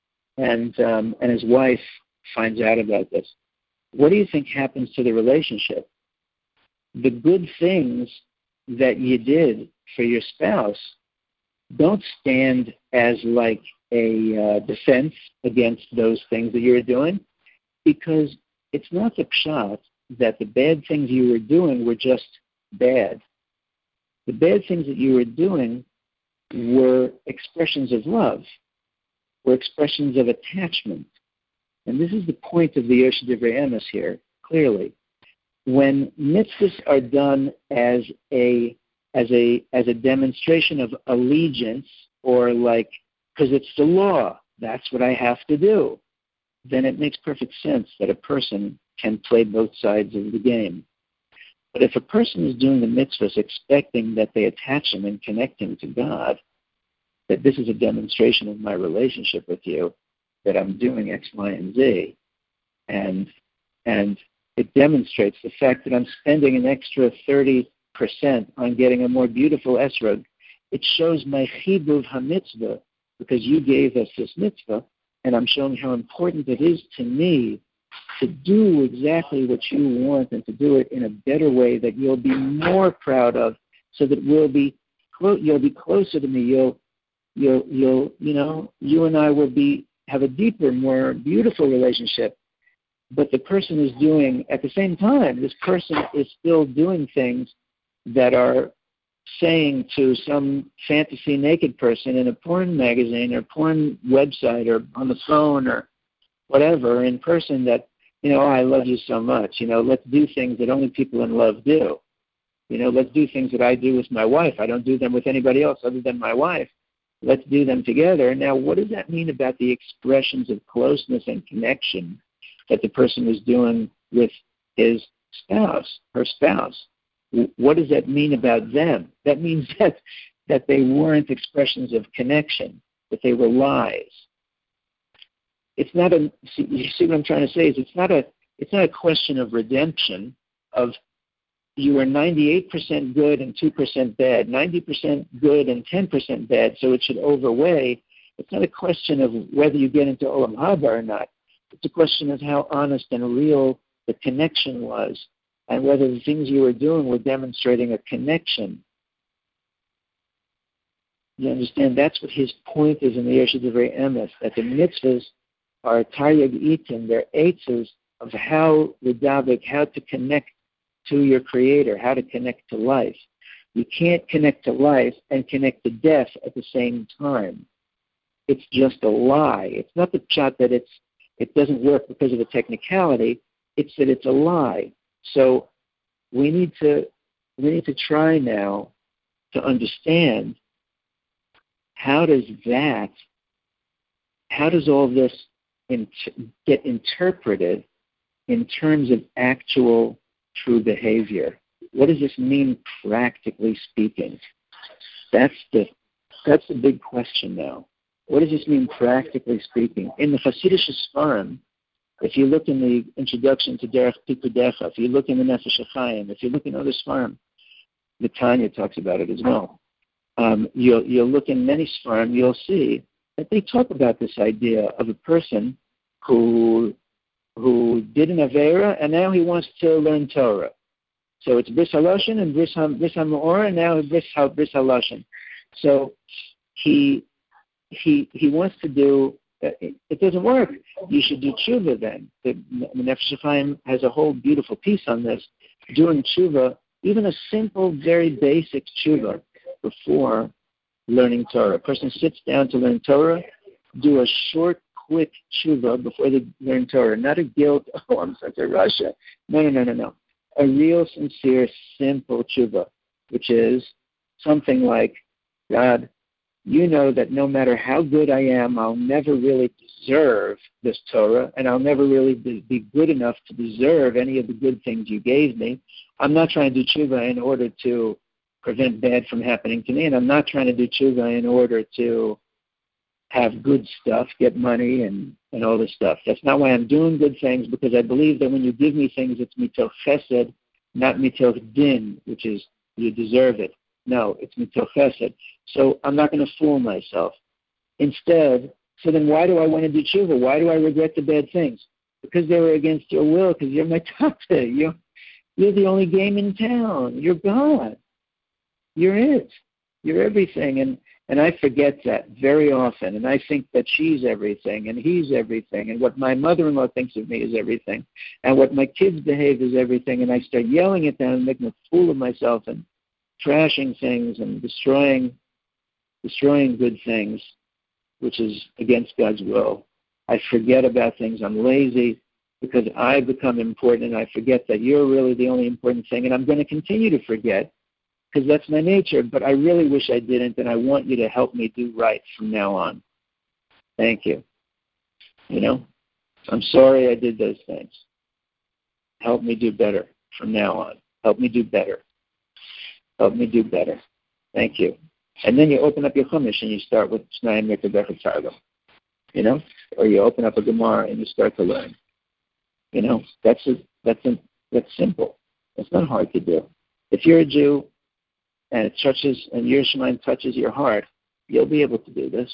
And um, and his wife finds out about this. What do you think happens to the relationship? The good things that you did for your spouse don't stand as like a uh, defense against those things that you were doing, because it's not the pshat that the bad things you were doing were just bad. The bad things that you were doing were expressions of love, were expressions of attachment. And this is the point of the Yosher Divrei Emes here, clearly. When mitzvahs are done as a as a as a demonstration of allegiance, or like, because it's the law, that's what I have to do, then it makes perfect sense that a person can play both sides of the game. But if a person is doing the mitzvahs expecting that they attach him and connect him to God, that this is a demonstration of my relationship with you, that I'm doing X, Y, and Z, and and it demonstrates the fact that I'm spending an extra thirty percent on getting a more beautiful esrog. It shows my chibuv ha-mitzvah, because you gave us this mitzvah, and I'm showing how important it is to me to do exactly what you want and to do it in a better way that you'll be more proud of, so that we'll be you'll be closer to me. You'll you'll you'll you know you and I will be have a deeper, more beautiful relationship. But the person is doing, at the same time, this person is still doing things that are saying to some fantasy naked person in a porn magazine or porn website or on the phone or whatever in person that, you know, oh, I love you so much. You know, let's do things that only people in love do. You know, let's do things that I do with my wife. I don't do them with anybody else other than my wife. Let's do them together. Now, what does that mean about the expressions of closeness and connection that the person was doing with his spouse, her spouse? What does that mean about them? That means that that they weren't expressions of connection, that they were lies. It's not a. See, you see what I'm trying to say is it's not a. It's not a question of redemption. Of you were ninety-eight percent good and two percent bad, ninety percent good and ten percent bad, so it should overweigh. It's not a question of whether you get into Olam Haba or not. It's a question of how honest and real the connection was, and whether the things you were doing were demonstrating a connection. You understand? That's what his point is in the Yosher Divrei Emes, that the mitzvahs are taryag itim, they're eitzes of how ledavik, how to connect to your Creator, how to connect to life. You can't connect to life and connect to death at the same time. It's just a lie. It's not the pshat that it's it doesn't work because of a technicality. It's that it's a lie. So we need to we need to try now to understand, how does that, how does all this in, get interpreted in terms of actual true behavior? What does this mean practically speaking? That's the that's the big question now. What does this mean practically speaking? In the Hasidic Sfarim, if you look in the introduction to Derech Pikudecha, if you look in the Nefesh HaChaim, if you look in other Sfarim, the Tanya talks about it as well. Um, you'll, you'll look in many Sfarim, you'll see that they talk about this idea of a person who who did an Avera and now he wants to learn Torah. So it's Bris HaLashon and Bris HaMeorah, and now Bris HaLashon. So he he he wants to do. It, it doesn't work. You should do tshuva then. The, the Nefesh HaChaim has a whole beautiful piece on this. Doing tshuva, even a simple, very basic tshuva before learning Torah. A person sits down to learn Torah, do a short, quick tshuva before they learn Torah. Not a guilt, oh, I'm such a Russia. No, no, no, no, no. A real, sincere, simple tshuva, which is something like, God, you know that no matter how good I am, I'll never really deserve this Torah, and I'll never really be good enough to deserve any of the good things you gave me. I'm not trying to do tshuva in order to prevent bad from happening to me, and I'm not trying to do tshuva in order to have good stuff, get money, and, and all this stuff. That's not why I'm doing good things, because I believe that when you give me things, it's mitoch chesed, not mitoch din, which is you deserve it. No, it's mitoch chesed. So I'm not going to fool myself. Instead, so then why do I want to do tshuva? Why do I regret the bad things? Because they were against your will, because you're my tata. You're, you're the only game in town. You're God. You're it. You're everything. And, and I forget that very often. And I think that she's everything and he's everything. And what my mother-in-law thinks of me is everything. And what my kids behave is everything. And I start yelling at them and making a fool of myself and trashing things and destroying, destroying good things, which is against God's will. I forget about things. I'm lazy because I become important and I forget that you're really the only important thing. And I'm going to continue to forget because that's my nature, but I really wish I didn't, and I want you to help me do right from now on. Thank you. You know, I'm sorry I did those things. Help me do better from now on. Help me do better. Help me do better. Thank you. And then you open up your Chumash and you start with Shnayim Mekabech Targum. You know, or you open up a Gemara and you start to learn. You know, that's a, that's a, that's simple. It's not hard to do. If you're a Jew and it touches and Yerushalayim touches your heart, you'll be able to do this.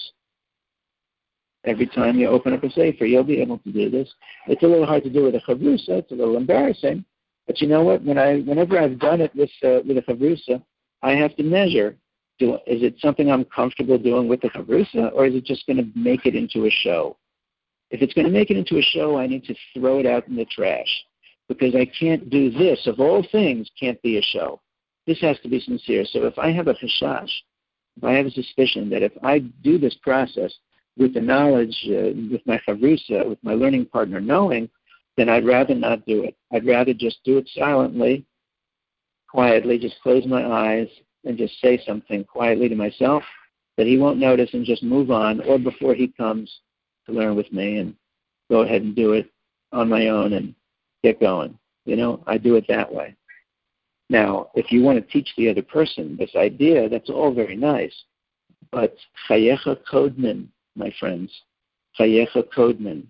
Every time you open up a sefer, you'll be able to do this. It's a little hard to do with a chavrusa. It's a little embarrassing, but you know what? When I, whenever I've done it with uh, with a chavrusa, I have to measure. Do, is it something I'm comfortable doing with the chavrusa, or is it just going to make it into a show? If it's going to make it into a show, I need to throw it out in the trash because I can't do this. Of all things, can't be a show. This has to be sincere. So if I have a chashash, if I have a suspicion that if I do this process with the knowledge, uh, with my chavrusa, with my learning partner knowing, then I'd rather not do it. I'd rather just do it silently, quietly, just close my eyes and just say something quietly to myself that he won't notice and just move on, or before he comes to learn with me and go ahead and do it on my own and get going. You know, I do it that way. Now, if you want to teach the other person this idea, that's all very nice. But chayecha kodman, my friends, chayecha kodman.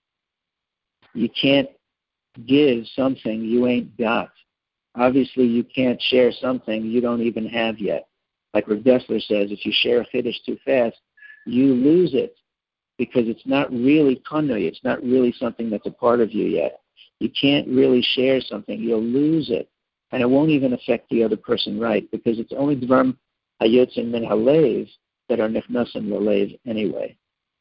You can't give something you ain't got. Obviously, you can't share something you don't even have yet. Like Rav Dessler says, if you share a chiddush too fast, you lose it because it's not really kanoi. It's not really something that's a part of you yet. You can't really share something. You'll lose it. And it won't even affect the other person right, because it's only dvarim hayotzim min halev that are nechnasim lalev anyway.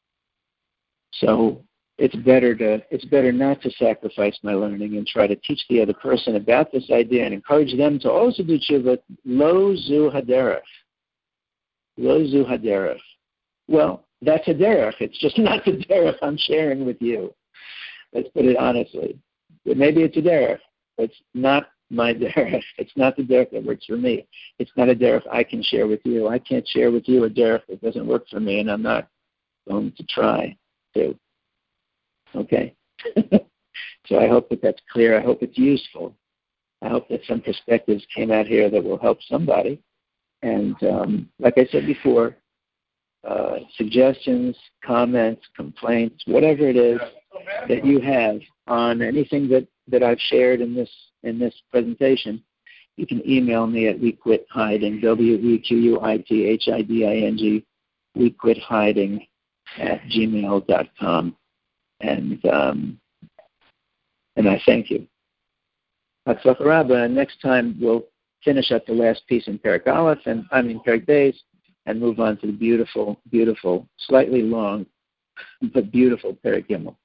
So it's better to it's better not to sacrifice my learning and try to teach the other person about this idea and encourage them to also do tshuva. Lo zu haderech. Lo zu haderech. Well, that's a derech. It's just not the derech I'm sharing with you. Let's put it honestly. Maybe it's a derech. It's not my derech. It's not the derech that works for me. It's not a derech I can share with you. I can't share with you a derech that doesn't work for me, and I'm not going to try to. Okay? So I hope that that's clear. I hope it's useful. I hope that some perspectives came out here that will help somebody. And um, like I said before, uh, suggestions, comments, complaints, whatever it is that you have on anything that, that I've shared in this in this presentation, you can email me at wequithiding, W E Q U I T H I D I N G, wequithiding at gmail dot com. And um, and I thank you. Hatzlacha Rabbah. And next time we'll finish up the last piece in Perek Aleph, and I mean Perek Beis, and move on to the beautiful, beautiful, slightly long, but beautiful Perek Gimel.